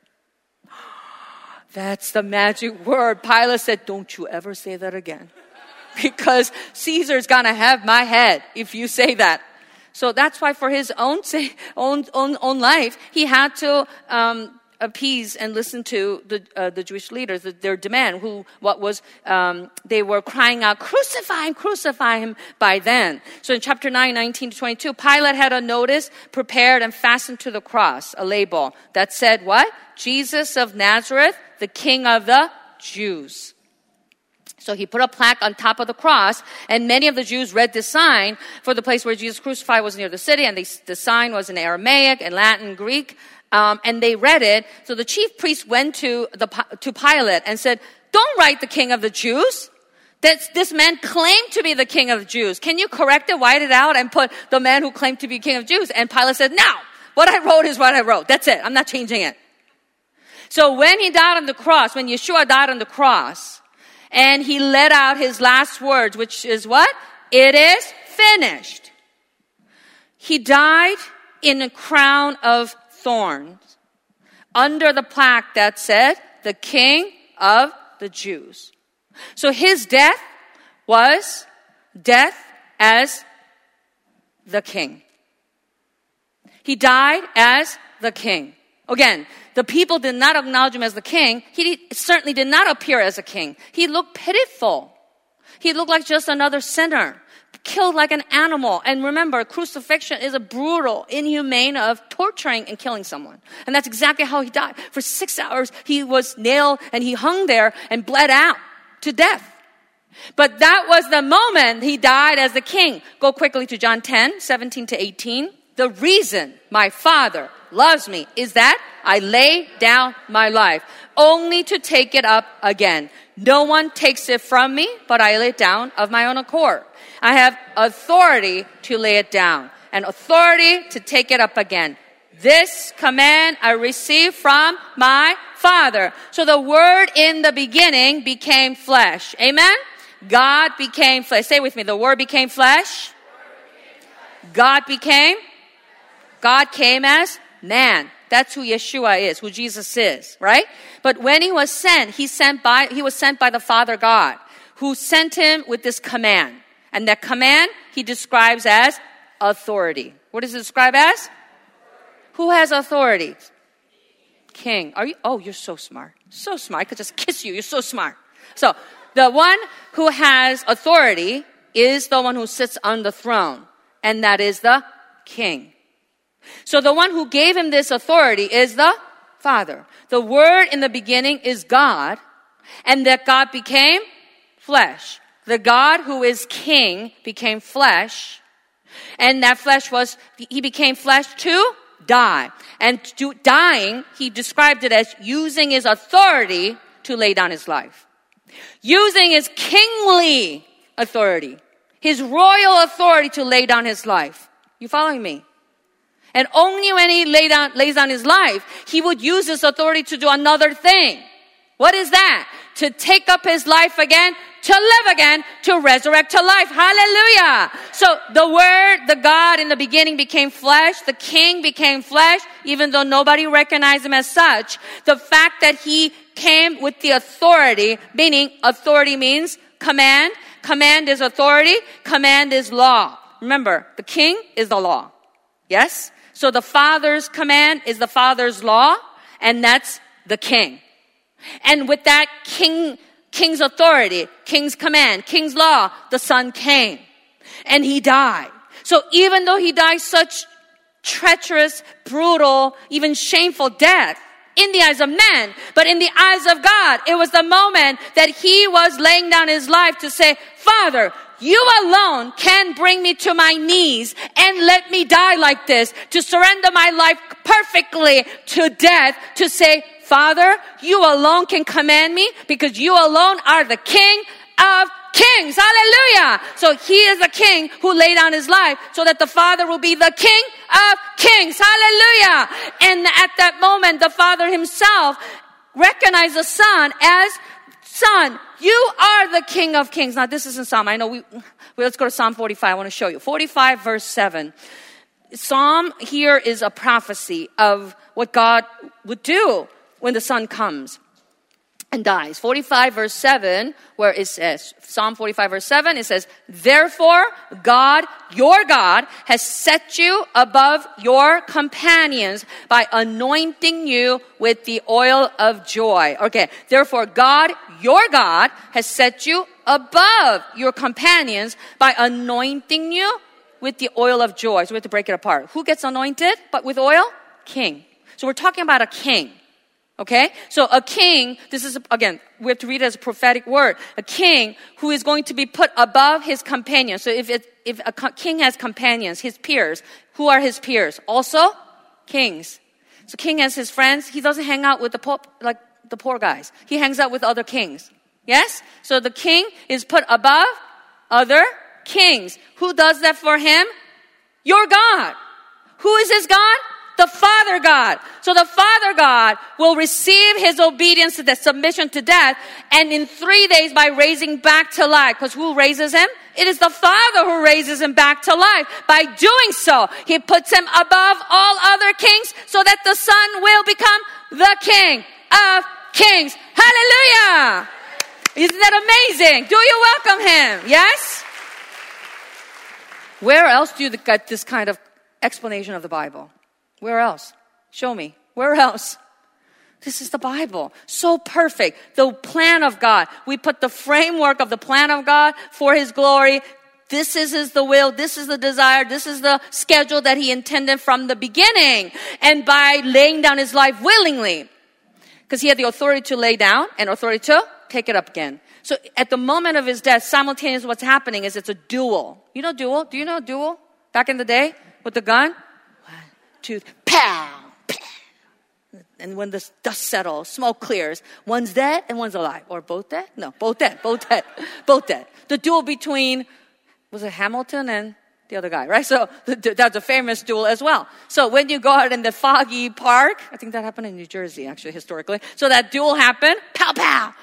That's the magic word. Pilate said, don't you ever say that again. Because Caesar's gonna have my head if you say that. So that's why for his own own own, own life, he had to um, appease and listen to the uh, the Jewish leaders, their demand. Who what was um, they were crying out, crucify him, crucify him. By then, so in chapter nine, nineteen to twenty-two, Pilate had a notice prepared and fastened to the cross, a label that said what? Jesus of Nazareth, the King of the Jews. So he put a plaque on top of the cross, and many of the Jews read this sign, for the place where Jesus crucified was near the city, and they, the sign was in Aramaic and Latin, Greek, um, and they read it. So the chief priest went to the to Pilate and said, don't write the King of the Jews. That's, this man claimed to be the King of the Jews. Can you correct it, white it out, and put the man who claimed to be King of the Jews? And Pilate said, no, what I wrote is what I wrote. That's it. I'm not changing it. So when he died on the cross, when Yeshua died on the cross, and he let out his last words, which is what? It is finished. He died in a crown of thorns under the plaque that said, the King of the Jews. So his death was death as the king. He died as the king. Again, the people did not acknowledge him as the king. He certainly did not appear as a king. He looked pitiful. He looked like just another sinner, killed like an animal. And remember, crucifixion is a brutal, inhumane of torturing and killing someone. And that's exactly how he died. For six hours, he was nailed and he hung there and bled out to death. But that was the moment he died as the king. Go quickly to John ten, seventeen to eighteen. The reason my Father loves me is that I lay down my life only to take it up again. No one takes it from me, but I lay it down of my own accord. I have authority to lay it down and authority to take it up again. This command I received from my Father. So the Word in the beginning became flesh. Amen? God became flesh. Say with me, the Word became flesh. God became God came as man. That's who Yeshua is, who Jesus is, right? But when he was sent, he sent by he was sent by the Father God, who sent him with this command. And that command he describes as authority. What does it describe as? Who has authority? King. Are you? Oh, you're so smart. So smart. I could just kiss you. You're so smart. So the one who has authority is the one who sits on the throne, and that is the king. So the one who gave him this authority is the Father. The Word in the beginning is God, and that God became flesh. The God who is king became flesh And that flesh was, he became flesh to die. And to dying, he described it as using his authority to lay down his life. Using his kingly authority, his royal authority to lay down his life. You following me? And only when he lay down, lays down his life, he would use his authority to do another thing. What is that? To take up his life again, to live again, to resurrect to life. Hallelujah. So the Word, the God in the beginning became flesh. The King became flesh, even though nobody recognized him as such. The fact that he came with the authority, meaning authority means command. Command is authority. Command is law. Remember, the King is the law. Yes? So the Father's command is the Father's law, and that's the King. And with that king, king's authority, king's command, king's law, the Son came. And he died. So even though he died such treacherous, brutal, even shameful death in the eyes of men, but in the eyes of God, it was the moment that he was laying down his life to say, Father, you alone can bring me to my knees and let me die like this, to surrender my life perfectly to death, to say, Father, you alone can command me because you alone are the King of kings. Hallelujah. So he is the King who laid down his life so that the Father will be the King of kings. Hallelujah. And at that moment, the Father himself recognized the Son as, Son, you are the King of kings. Now this isn't Psalm. I know we, well, let's go to Psalm forty-five. I want to show you. forty-five verse seven. Psalm here is a prophecy of what God would do when the Son comes and dies. forty-five verse seven, where it says, Psalm forty-five verse seven, it says, Therefore God, your God, has set you above your companions by anointing you with the oil of joy. Okay, therefore God, your God, has set you above your companions by anointing you with the oil of joy. So we have to break it apart. Who gets anointed but with oil? King. So we're talking about a king. Okay? So a king, this is, again, we have to read it as a prophetic word. A king who is going to be put above his companions. So if it, if a king has companions, his peers, who are his peers? Also, kings. So king has his friends. He doesn't hang out with the poor, like the poor guys. He hangs out with other kings. Yes? So the king is put above other kings. Who does that for him? Your God. Who is his God? The Father God. So the Father God will receive his obedience to the submission to death, and in three days by raising back to life. Because who raises him? It is the Father who raises him back to life. By doing so, he puts him above all other kings so that the Son will become the King of kings. Hallelujah! Isn't that amazing? Do you welcome him? Yes? Where else do you get this kind of explanation of the Bible? Where else? Show me. Where else? This is the Bible. So perfect. The plan of God. We put the framework of the plan of God for his glory. This is his the will. This is the desire. This is the schedule that he intended from the beginning. And by laying down his life willingly, because he had the authority to lay down and authority to take it up again. So at the moment of his death, simultaneously what's happening is it's a duel. You know duel? Do you know duel? Back in the day with the gun? Two, pow, pow. And when the dust settles, smoke clears, one's dead and one's alive. Or both dead? No, both dead, both dead, both dead. The duel between, was it Hamilton and the other guy, right? So that's a famous duel as well. So when you go out in the foggy park, I think that happened in New Jersey, actually, historically. So that duel happened, pow, pow.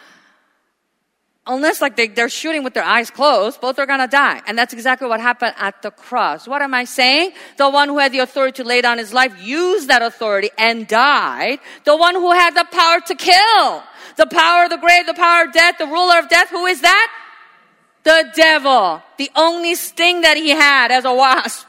Unless like they, they're shooting with their eyes closed, both are going to die. And that's exactly what happened at the cross. What am I saying? The one who had the authority to lay down his life used that authority and died. The one who had the power to kill, the power of the grave, the power of death, the ruler of death, who is that? The devil. The only sting that he had as a wasp.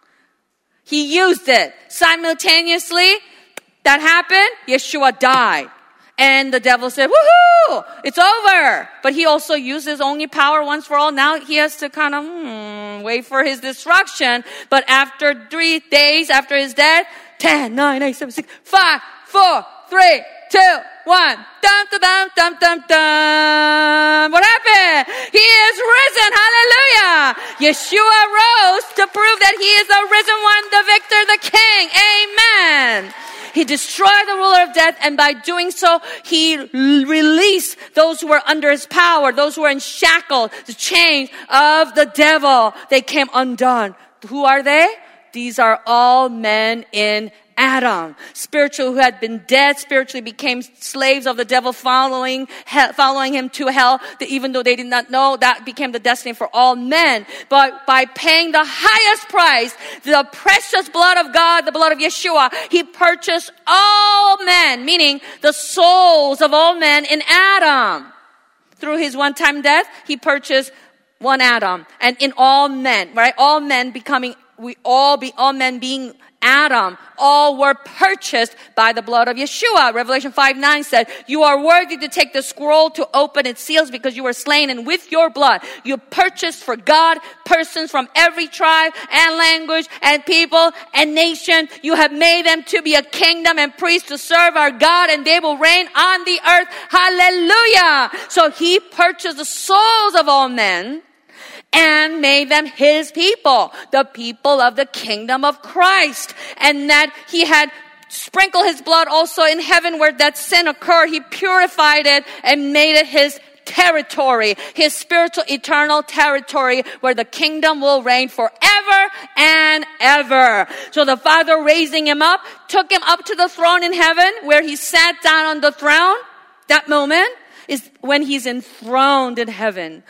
He used it. Simultaneously, that happened, Yeshua died. And the devil said, woohoo, it's over. But he also used his only power once for all. Now he has to kind of hmm, wait for his destruction. But after three days after his death, ten, nine, eight, seven, six, five, four, three, two, one. Dum, dum, dum, dum, dum, dum. What happened? He is risen. Hallelujah. Yeshua rose to prove that he is the risen one, the victor, the king. Amen. He destroyed the ruler of death, and by doing so, he released those who were under his power, those who were in shackles, the chains of the devil. They came undone. Who are they? These are all men in Adam, spiritual, who had been dead, spiritually became slaves of the devil, following following him to hell. Even though they did not know, that became the destiny for all men. But by paying the highest price, the precious blood of God, the blood of Yeshua, he purchased all men, meaning the souls of all men in Adam. Through his one-time death, he purchased one Adam, and in all men, right? All men becoming, we all be all men being Adam, all were purchased by the blood of Yeshua. Revelation five nine said, you are worthy to take the scroll to open its seals because you were slain, and with your blood you purchased for God persons from every tribe and language and people and nation. You have made them to be a kingdom and priests to serve our God, and they will reign on the earth. Hallelujah. So he purchased the souls of all men and made them his people, the people of the kingdom of Christ. And that he had sprinkled his blood also in heaven where that sin occurred. He purified it and made it his territory, his spiritual eternal territory, where the kingdom will reign forever and ever. So the Father, raising him up, took him up to the throne in heaven where he sat down on the throne. That moment is when he's enthroned in heaven.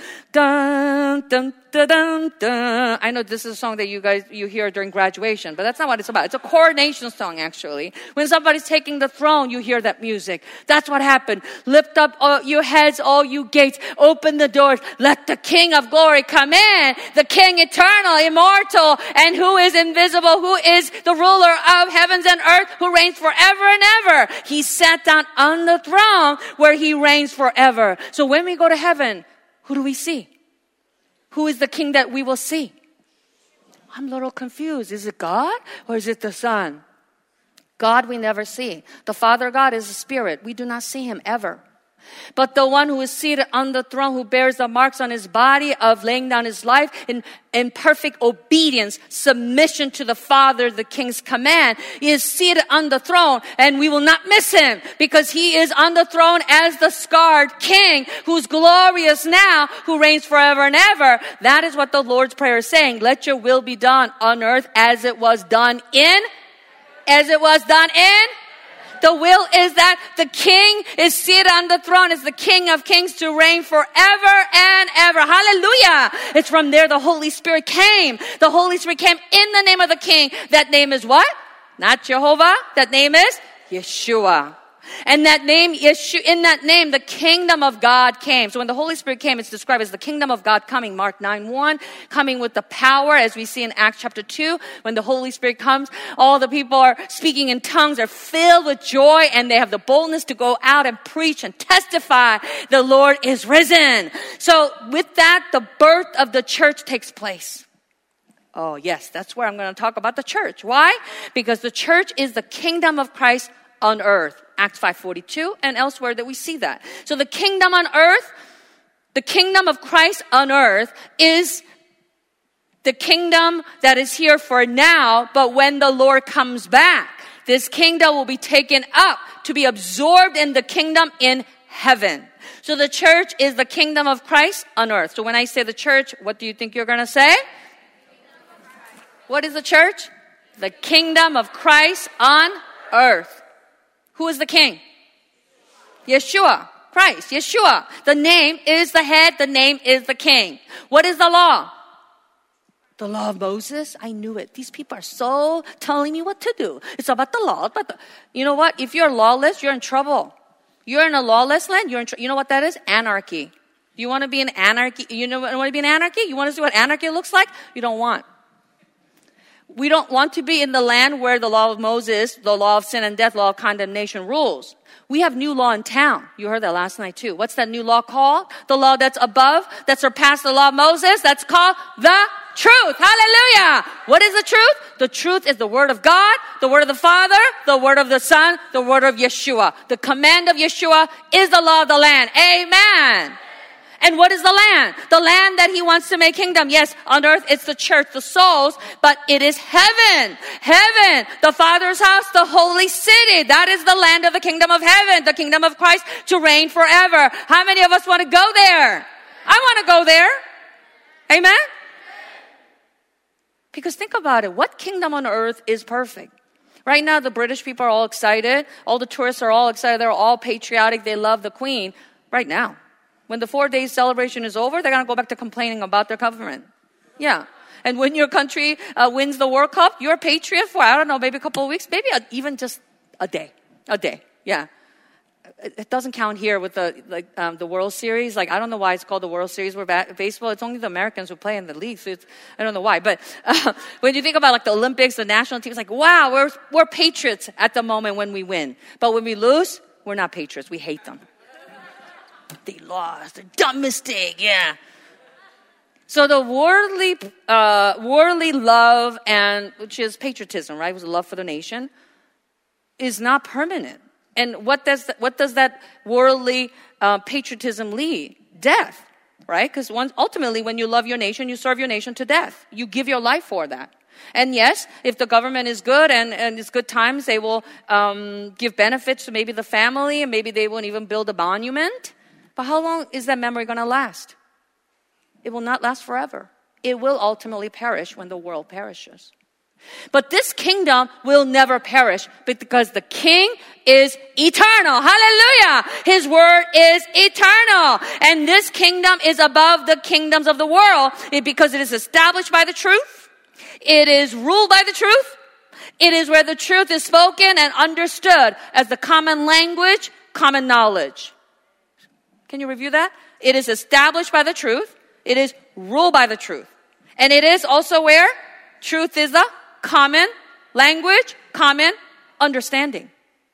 Dun, dun, dun, dun, dun. I know this is a song that you guys, you hear during graduation, but that's not what it's about. It's a coronation song, actually. When somebody's taking the throne, you hear that music. That's what happened. Lift up all your heads, all you gates. Open the doors. Let the King of glory come in. The King eternal, immortal, and who is invisible, who is the ruler of heavens and earth, who reigns forever and ever. He sat down on the throne where he reigns forever. So when we go to heaven, who do we see? Who is the king that we will see? I'm a little confused. Is it God or is it the Son? God we never see. The Father God is a spirit. We do not see him ever. But the one who is seated on the throne, who bears the marks on his body of laying down his life in, in perfect obedience, submission to the Father, the King's command, he is seated on the throne, and we will not miss him because he is on the throne as the scarred King who's glorious now, who reigns forever and ever. That is what the Lord's Prayer is saying. Let your will be done on earth as it was done in, as it was done in. The will is that the King is seated on the throne as the King of Kings to reign forever and ever. Hallelujah. It's from there the Holy Spirit came. The Holy Spirit came in the name of the King. That name is what? Not Jehovah. That name is Yeshua. And that name, Yeshua, in that name, the kingdom of God came. So when the Holy Spirit came, it's described as the kingdom of God coming. Mark nine one, coming with the power, as we see in Acts chapter two. When the Holy Spirit comes, all the people are speaking in tongues, are filled with joy, and they have the boldness to go out and preach and testify the Lord is risen. So with that, the birth of the church takes place. Oh yes, that's where I'm going to talk about the church. Why? Because the church is the kingdom of Christ on earth. Acts five forty-two and elsewhere that we see that. So the kingdom on earth, the kingdom of Christ on earth is the kingdom that is here for now, but when the Lord comes back, this kingdom will be taken up to be absorbed in the kingdom in heaven. So the church is the kingdom of Christ on earth. So when I say the church, what do you think you're going to say? What is the church? The kingdom of Christ on earth. Who is the king? Yeshua, Christ, Yeshua. The name is the head, the name is the king. What is the law? The law of Moses? I knew it. These people are so telling me what to do. It's about the law. But the, you know what? If you're lawless, you're in trouble. You're in a lawless land, you're in tr- you know what that is? Anarchy. You want to be in anarchy? You know want to be in anarchy? You want to see what anarchy looks like? You don't want. We don't want to be in the land where the law of Moses, the law of sin and death, law of condemnation rules. We have new law in town. You heard that last night too. What's that new law called? The law that's above, that surpassed the law of Moses. That's called the Truth. Hallelujah. What is the truth? The truth is the word of God, the word of the Father, the word of the Son, the word of Yeshua. The command of Yeshua is the law of the land. Amen. And what is the land? The land that he wants to make kingdom. Yes, on earth it's the church, the souls, but it is heaven. Heaven, the Father's house, the holy city. That is the land of the kingdom of heaven, the kingdom of Christ to reign forever. How many of us want to go there? I want to go there. Amen? Because think about it. What kingdom on earth is perfect? Right now, the British people are all excited. All the tourists are all excited. They're all patriotic. They love the Queen. Right now. When the four-day celebration is over, they're going to go back to complaining about their government. Yeah. And when your country uh, wins the World Cup, you're a patriot for, I don't know, maybe a couple of weeks, maybe a, even just a day. A day. Yeah. It, it doesn't count here with the like um, the World Series. Like, I don't know why it's called the World Series. We're ba- baseball. It's only the Americans who play in the league. So it's, I don't know why. But uh, when you think about like the Olympics, the national team, it's like, wow, we're, we're patriots at the moment when we win. But when we lose, we're not patriots. We hate them. They lost. A dumb mistake. Yeah. So the worldly, uh, worldly love, and which is patriotism, right? It was a love for the nation, is not permanent. And what does that, what does that worldly uh, patriotism lead? Death, right? Because ultimately, when you love your nation, you serve your nation to death. You give your life for that. And yes, if the government is good and, and it's good times, they will um, give benefits to maybe the family, and maybe they won't even build a monument. But how long is that memory going to last? It will not last forever. It will ultimately perish when the world perishes. But this kingdom will never perish because the king is eternal. Hallelujah! His word is eternal. And this kingdom is above the kingdoms of the world because it is established by the truth. It is ruled by the truth. It is where the truth is spoken and understood as the common language, common knowledge. Can you review that? It is established by the truth. It is ruled by the truth. And it is also where truth is the common language, common understanding.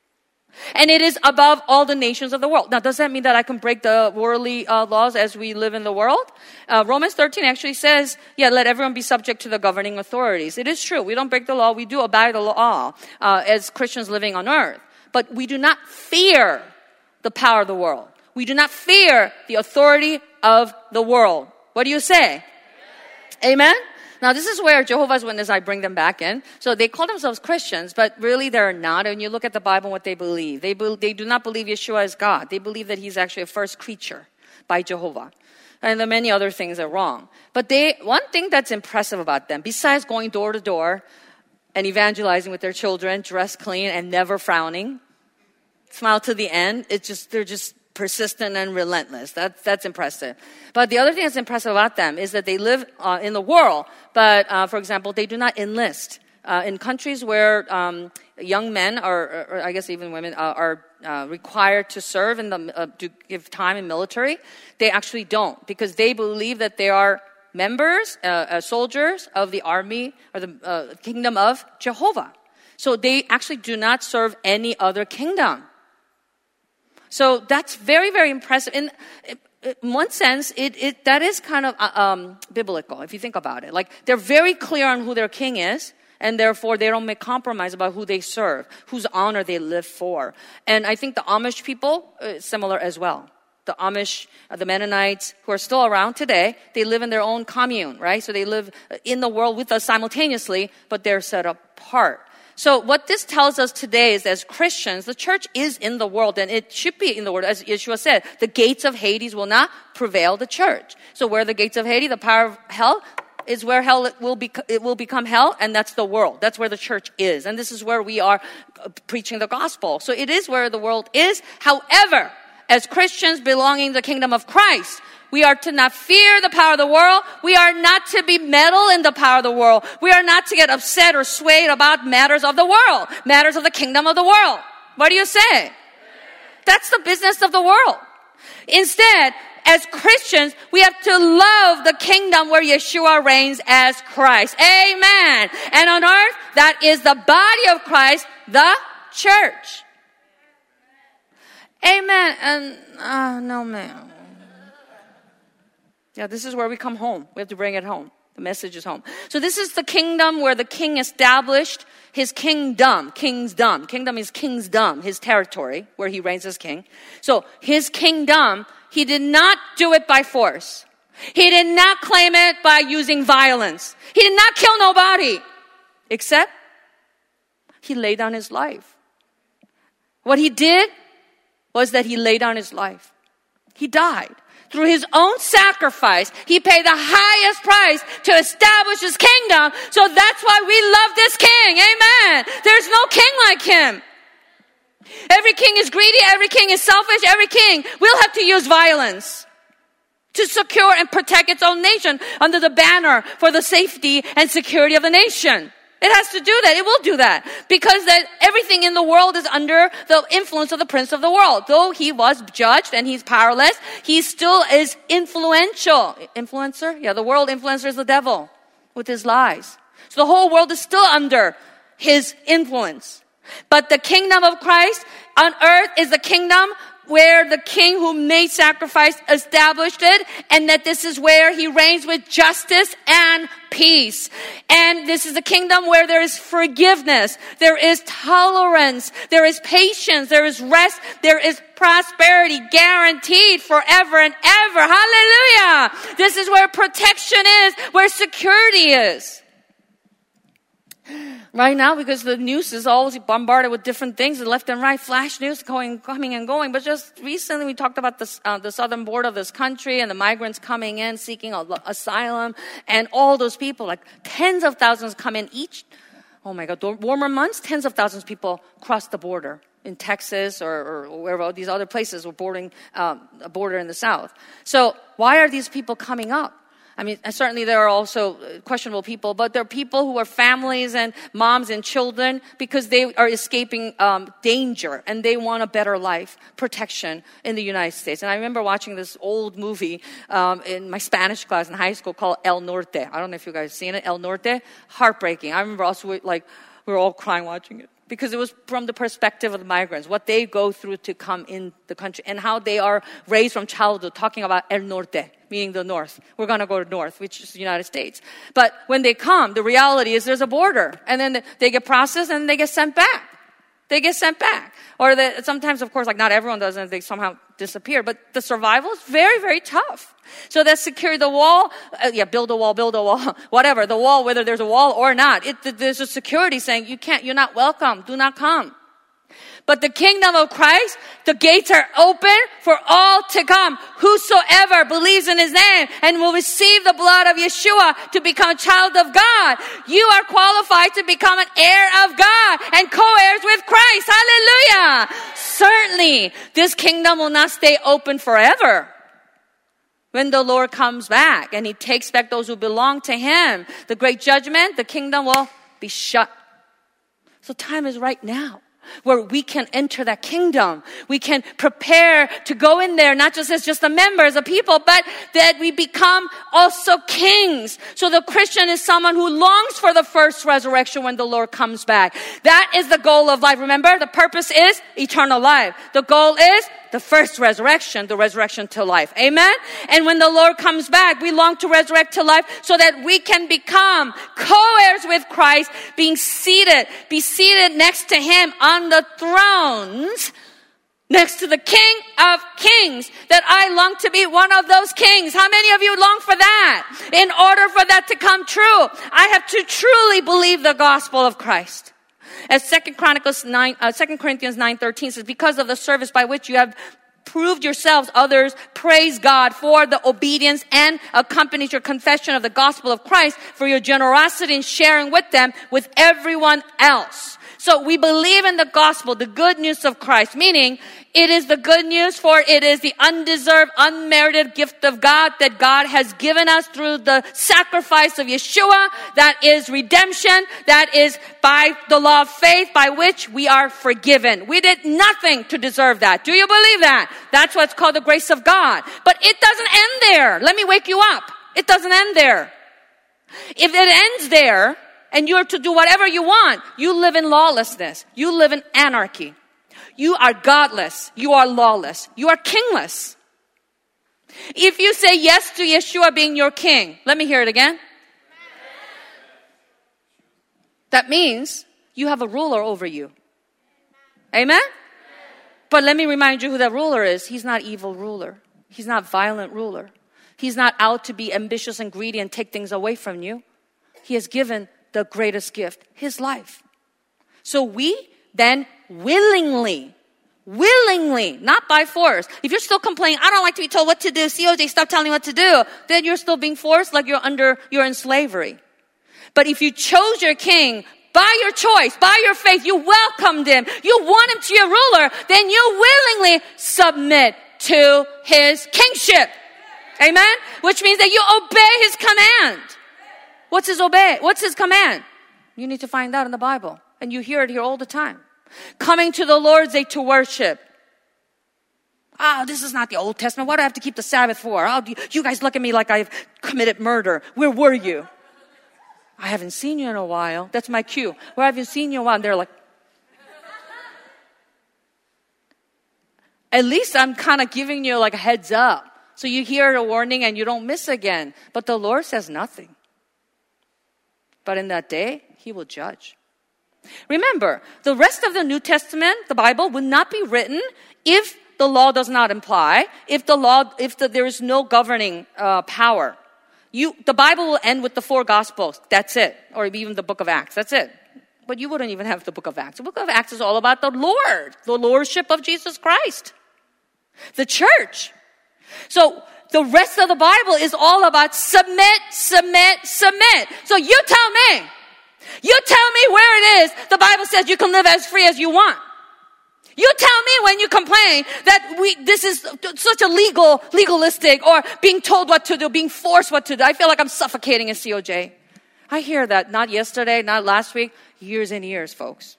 And it is above all the nations of the world. Now, does that mean that I can break the worldly uh, laws as we live in the world? Uh, Romans thirteen actually says, yeah, let everyone be subject to the governing authorities. It is true. We don't break the law. We do abide the law uh, as Christians living on earth. But we do not fear the power of the world. We do not fear the authority of the world. What do you say? Amen? Now, this is where Jehovah's Witnesses, I bring them back in. So they call themselves Christians, but really they're not. And you look at the Bible and what they believe. They, be, they do not believe Yeshua is God. They believe that he's actually a first creature by Jehovah. And there are many other things that are wrong. But they, one thing that's impressive about them, besides going door to door and evangelizing with their children, dressed clean and never frowning, smile to the end, it's just, they're just persistent and relentless. That's, that's impressive. But the other thing that's impressive about them is that they live uh, in the world, but uh, for example, they do not enlist. Uh, in countries where um, young men, or, or I guess even women, uh, are uh, required to serve in the, uh, to give time in military, they actually don't, because they believe that they are members, uh, uh, soldiers of the army or the uh, kingdom of Jehovah. So they actually do not serve any other kingdom. So that's very, very impressive. In, in one sense, it, it that is kind of uh, um, biblical, if you think about it. Like, they're very clear on who their king is, and therefore they don't make compromise about who they serve, whose honor they live for. And I think the Amish people, uh, similar as well. The Amish, uh, the Mennonites, who are still around today, they live in their own commune, right? So they live in the world with us simultaneously, but they're set apart. So what this tells us today is, as Christians, the church is in the world, and it should be in the world. As Yeshua said, the gates of Hades will not prevail the church. So where are the gates of Hades, the power of hell, is where hell will be, it will become hell, and that's the world. That's where the church is. And this is where we are preaching the gospel. So it is where the world is. However, as Christians belonging to the kingdom of Christ, we are to not fear the power of the world. We are not to be meddled in the power of the world. We are not to get upset or swayed about matters of the world, matters of the kingdom of the world. What do you say? That's the business of the world. Instead, as Christians, we have to love the kingdom where Yeshua reigns as Christ. Amen. And on earth, that is the body of Christ, the church. Amen. And, uh, no, man. Yeah, this is where we come home. We have to bring it home. The message is home. So this is the kingdom where the king established his kingdom. Kingdom. Kingdom is kingdom, his territory, where he reigns as king. So his kingdom, he did not do it by force. He did not claim it by using violence. He did not kill nobody. Except he laid down his life. What he did was that he laid down his life. He died. Through his own sacrifice, he paid the highest price to establish his kingdom. So that's why we love this king. Amen. There's no king like him. Every king is greedy. Every king is selfish. Every king will have to use violence to secure and protect its own nation under the banner for the safety and security of the nation. It has to do that. It will do that. Because that everything in the world is under the influence of the prince of the world. Though he was judged and he's powerless, he still is influential. Influencer? Yeah, the world influencer is the devil with his lies. So the whole world is still under his influence. But the kingdom of Christ on earth is the kingdom where the king who made sacrifice established it, and that this is where he reigns with justice and peace. And this is a kingdom where there is forgiveness, there is tolerance, there is patience, there is rest, there is prosperity guaranteed forever and ever. Hallelujah! This is where protection is, where security is. Right now, because the news is always bombarded with different things, left and right, flash news going, coming and going. But just recently, we talked about this, uh, the southern border of this country and the migrants coming in, seeking asylum, and all those people, like tens of thousands come in each. Oh my God, warmer months, tens of thousands of people cross the border in Texas or, or wherever these other places were bordering um, a border in the south. So why are these people coming up? I mean, certainly there are also questionable people, but there are people who are families and moms and children because they are escaping um, danger and they want a better life, protection in the United States. And I remember watching this old movie um, in my Spanish class in high school called El Norte. I don't know if you guys have seen it. El Norte, heartbreaking. I remember also like we were all crying watching it because it was from the perspective of the migrants, what they go through to come in the country and how they are raised from childhood talking about El Norte, meaning the north. We're going to go to north, which is the United States. But when they come, the reality is there's a border. And then they get processed and they get sent back. They get sent back. Or the, sometimes, of course, like not everyone does, and they somehow disappear. But the survival is very, very tough. So that secure the wall, uh, yeah, build a wall, build a wall, whatever. The wall, whether there's a wall or not, it, there's a security saying you can't, you're not welcome, do not come. But the kingdom of Christ, the gates are open for all to come. Whosoever believes in his name and will receive the blood of Yeshua to become a child of God, you are qualified to become an heir of God and co-heirs with Christ. Hallelujah! Certainly, this kingdom will not stay open forever. When the Lord comes back and he takes back those who belong to him, the great judgment, the kingdom will be shut. So time is right now, where we can enter that kingdom. We can prepare to go in there, not just as just a member, as a people, but that we become also kings. So the Christian is someone who longs for the first resurrection when the Lord comes back. That is the goal of life. Remember, the purpose is eternal life. The goal is the first resurrection, the resurrection to life. Amen? And when the Lord comes back, we long to resurrect to life so that we can become co-heirs with Christ, being seated, be seated next to him on the thrones, next to the King of Kings, that I long to be one of those kings. How many of you long for that? In order for that to come true, I have to truly believe the gospel of Christ. As Second Chronicles nine, uh, Second Corinthians nine thirteen says, because of the service by which you have proved yourselves, others praise God for the obedience and accompanies your confession of the gospel of Christ for your generosity in sharing with them, with everyone else. So we believe in the gospel, the good news of Christ, meaning it is the good news, for it is the undeserved, unmerited gift of God that God has given us through the sacrifice of Yeshua. That is redemption. That is by the law of faith by which we are forgiven. We did nothing to deserve that. Do you believe that? That's what's called the grace of God. But it doesn't end there. Let me wake you up. It doesn't end there. If it ends there, and you're to do whatever you want, you live in lawlessness. You live in anarchy. You are godless. You are lawless. You are kingless. If you say yes to Yeshua being your king, let me hear it again. That means you have a ruler over you. Amen? But let me remind you who that ruler is. He's not evil ruler. He's not violent ruler. He's not out to be ambitious and greedy and take things away from you. He has given the greatest gift, his life. So we then willingly, willingly, not by force. If you're still complaining, I don't like to be told what to do, C O J, stop telling me what to do, then you're still being forced like you're under, you're in slavery. But if you chose your king by your choice, by your faith, you welcomed him, you want him to your ruler, then you willingly submit to his kingship. Amen? Which means that you obey his command. What's his obey? What's his command? You need to find out in the Bible. And you hear it here all the time. Coming to the Lord's Day to worship. Oh, this is not the Old Testament. What do I have to keep the Sabbath for? Oh, you guys look at me like I've committed murder. Where were you? I haven't seen you in a while. That's my cue. Where have you seen you in a while? And they're like, at least I'm kind of giving you like a heads up. So you hear the warning and you don't miss again. But the Lord says nothing. But in that day, he will judge. Remember, the rest of the New Testament, the Bible, would not be written if the law does not imply, if the law, if the, there is no governing uh, power. You, the Bible will end with the four Gospels. That's it. Or even the book of Acts. That's it. But you wouldn't even have the book of Acts. The book of Acts is all about the Lord, the lordship of Jesus Christ, the church. So the rest of the Bible is all about submit, submit, submit. So you tell me, you tell me where it is the Bible says you can live as free as you want. You tell me when you complain that we this is such a legal, legalistic, or being told what to do, being forced what to do. I feel like I'm suffocating in C O J. I hear that not yesterday, not last week, years and years, folks.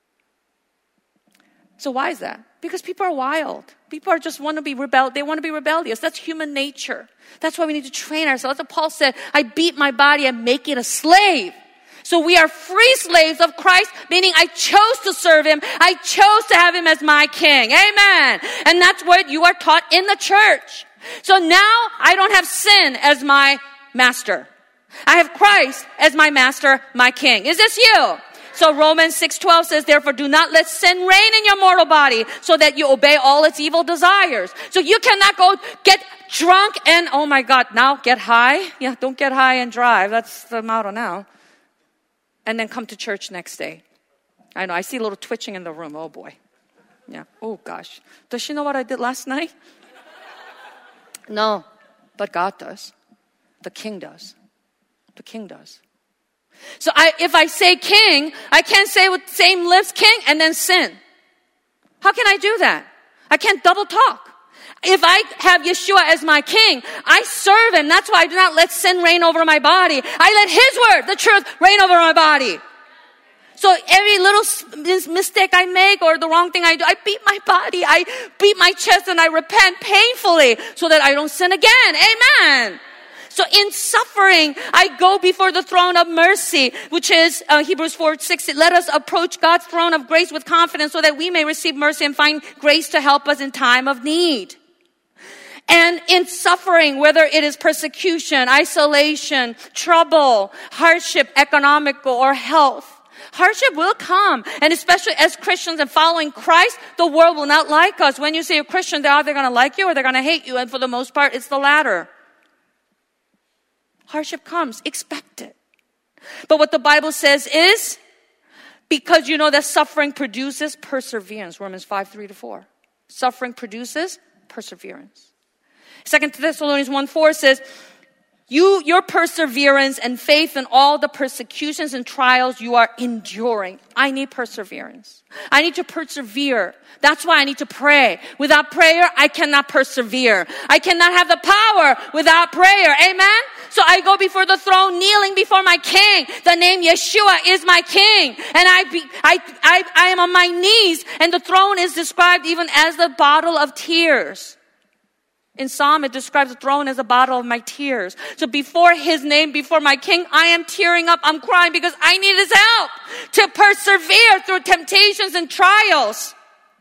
So why is that? Because people are wild. People are just want to be rebel. They want to be rebellious. That's human nature. That's why we need to train ourselves. That's what Paul said. I beat my body and make it a slave. So we are free slaves of Christ, meaning I chose to serve him. I chose to have him as my king. Amen. And that's what you are taught in the church. So now I don't have sin as my master. I have Christ as my master, my king. Is this you? So Romans six twelve says, therefore do not let sin reign in your mortal body so that you obey all its evil desires. So you cannot go get drunk and, oh my God, now get high. Yeah, don't get high and drive. That's the motto now. And then come to church next day. I know, I see a little twitching in the room. Oh boy. Yeah, oh gosh. Does she know what I did last night? No, but God does. The king does. The king does. So I, if I say king, I can't say with the same lips king and then sin. How can I do that? I can't double talk. If I have Yeshua as my king, I serve him. That's why I do not let sin reign over my body. I let his word, the truth, reign over my body. So every little mistake I make or the wrong thing I do, I beat my body. I beat my chest and I repent painfully so that I don't sin again. Amen. So in suffering, I go before the throne of mercy, which is uh, Hebrews four six. Let us approach God's throne of grace with confidence so that we may receive mercy and find grace to help us in time of need. And in suffering, whether it is persecution, isolation, trouble, hardship, economical, or health, hardship will come. And especially as Christians and following Christ, the world will not like us. When you say you're Christian, they're either going to like you or they're going to hate you. And for the most part, it's the latter. Hardship comes, expect it. But what the Bible says is, because you know that suffering produces perseverance. Romans five, three to four. Suffering produces perseverance. Second Thessalonians one, four says, you, your perseverance and faith in all the persecutions and trials you are enduring. I need perseverance. I need to persevere. That's why I need to pray. Without prayer, I cannot persevere. I cannot have the power without prayer. Amen? So I go before the throne, kneeling before my king. The name Yeshua is my king. And I, be, I, I, I am on my knees. And the throne is described even as the bottle of tears. In Psalm, it describes the throne as a bottle of my tears. So before his name, before my king, I am tearing up. I'm crying because I need his help to persevere through temptations and trials.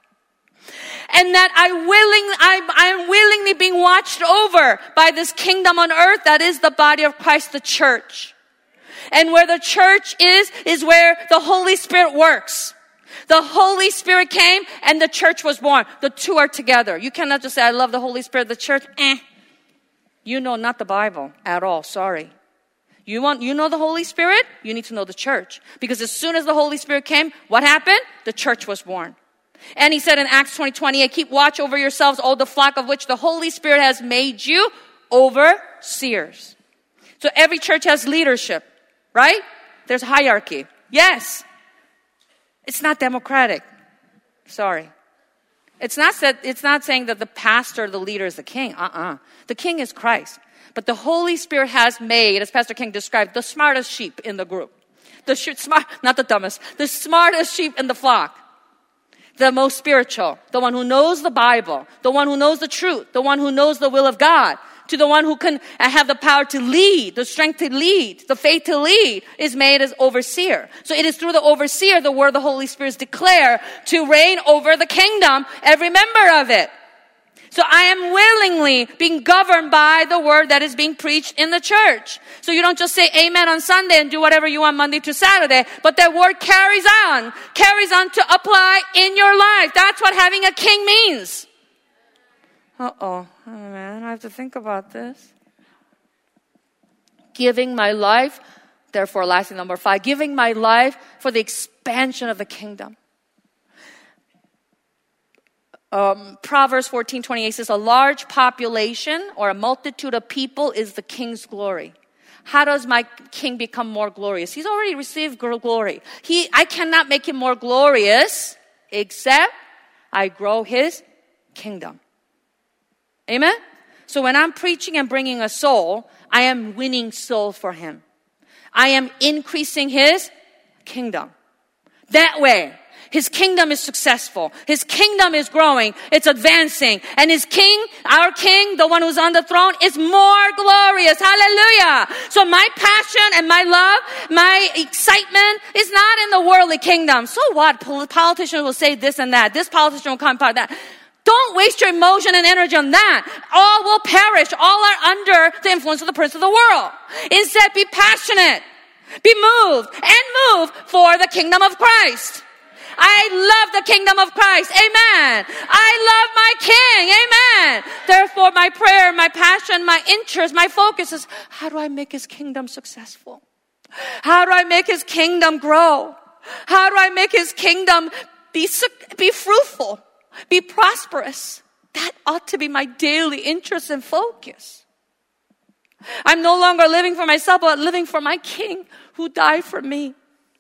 And that I willing, I, I am willingly being watched over by this kingdom on earth that is the body of Christ, the church. And where the church is, is where the Holy Spirit works. The Holy Spirit came and the church was born. The two are together. You cannot just say, I love the Holy Spirit, the church. Eh. You know not the Bible at all. Sorry. You want, you know the Holy Spirit? You need to know the church. Because as soon as the Holy Spirit came, what happened? The church was born. And he said in Acts twenty twenty-eight, keep watch over yourselves, all the flock of which the Holy Spirit has made you overseers. So every church has leadership, right? There's hierarchy. Yes. It's not democratic. Sorry. It's not that, it's not saying that the pastor, the leader is the king. Uh-uh. The king is Christ. But the Holy Spirit has made, as Pastor King described, the smartest sheep in the group. The sh- smart, not the dumbest, the smartest sheep in the flock. The most spiritual, the one who knows the Bible, the one who knows the truth, the one who knows the will of God, to the one who can have the power to lead, the strength to lead, the faith to lead, is made as overseer. So it is through the overseer, the word of the Holy Spirit is declared to reign over the kingdom, every member of it. So I am willingly being governed by the word that is being preached in the church. So you don't just say amen on Sunday and do whatever you want Monday to Saturday, but that word carries on, carries on to apply in your life. That's what having a king means. Uh-oh, oh man, I have to think about this. Giving my life, therefore lastly, number five, giving my life for the expansion of the kingdom. Um, Proverbs fourteen twenty-eight says, a large population or a multitude of people is the king's glory. How does my king become more glorious? He's already received glory. He, I cannot make him more glorious except I grow his kingdom. Amen? So when I'm preaching and bringing a soul, I am winning souls for him. I am increasing his kingdom. That way, his kingdom is successful. His kingdom is growing. It's advancing. And his king, our king, the one who's on the throne, is more glorious. Hallelujah. So my passion and my love, my excitement is not in the worldly kingdom. So what? Politicians will say this and that. This politician will come about that. Don't waste your emotion and energy on that. All will perish. All are under the influence of the prince of the world. Instead, be passionate. Be moved and move for the kingdom of Christ. I love the kingdom of Christ. Amen. I love my King. Amen. Therefore, my prayer, my passion, my interest, my focus is, how do I make his kingdom successful? How do I make his kingdom grow? How do I make his kingdom be, be fruitful, be prosperous? That ought to be my daily interest and focus. I'm no longer living for myself, but living for my King who died for me.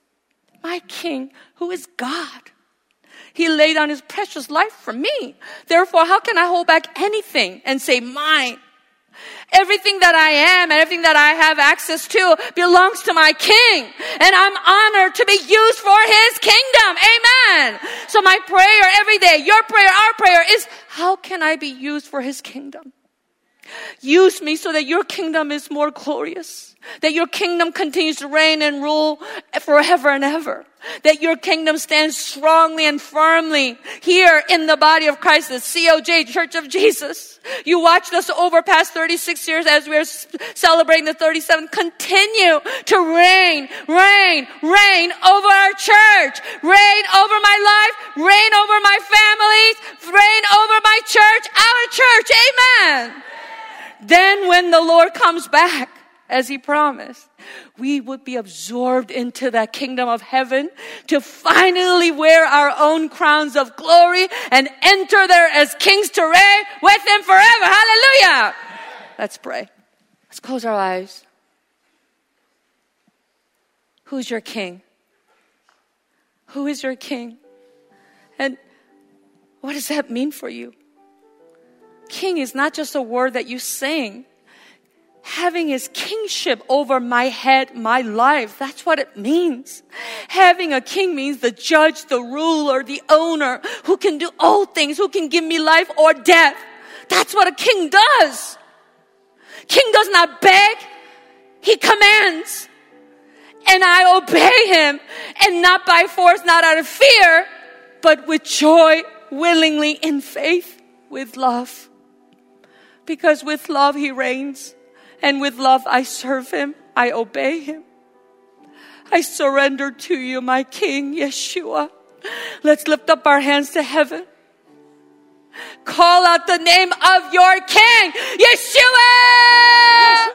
My King, who is God. He laid down his precious life for me. Therefore, how can I hold back anything and say mine? Everything that I am and everything that I have access to belongs to my King. And I'm honored to be used for his kingdom. Amen. So my prayer every day, your prayer, our prayer is, how can I be used for his kingdom? Use me so that your kingdom is more glorious. That your kingdom continues to reign and rule forever and ever. That your kingdom stands strongly and firmly here in the body of Christ, the C O J, Church of Jesus. You watched us over past thirty-six years as we're celebrating the thirty-seventh. Continue to reign, reign, reign over our church. Reign over my life. Reign over my families. Reign over my church, our church. Amen. Then when the Lord comes back, as he promised, we would be absorbed into that kingdom of heaven to finally wear our own crowns of glory and enter there as kings to reign with him forever. Hallelujah. Let's pray. Let's close our eyes. Who's your king? Who is your king? And what does that mean for you? King is not just a word that you sing. Having his kingship over my head, my life, that's what it means. Having a king means the judge, the ruler, the owner, who can do all things, who can give me life or death. That's what a king does. King does not beg, he commands. And I obey him, and not by force, not out of fear, but with joy, willingly, in faith, with love. Because with love he reigns. And with love, I serve him. I obey him. I surrender to you, my King, Yeshua. Let's lift up our hands to heaven. Call out the name of your King, Yeshua!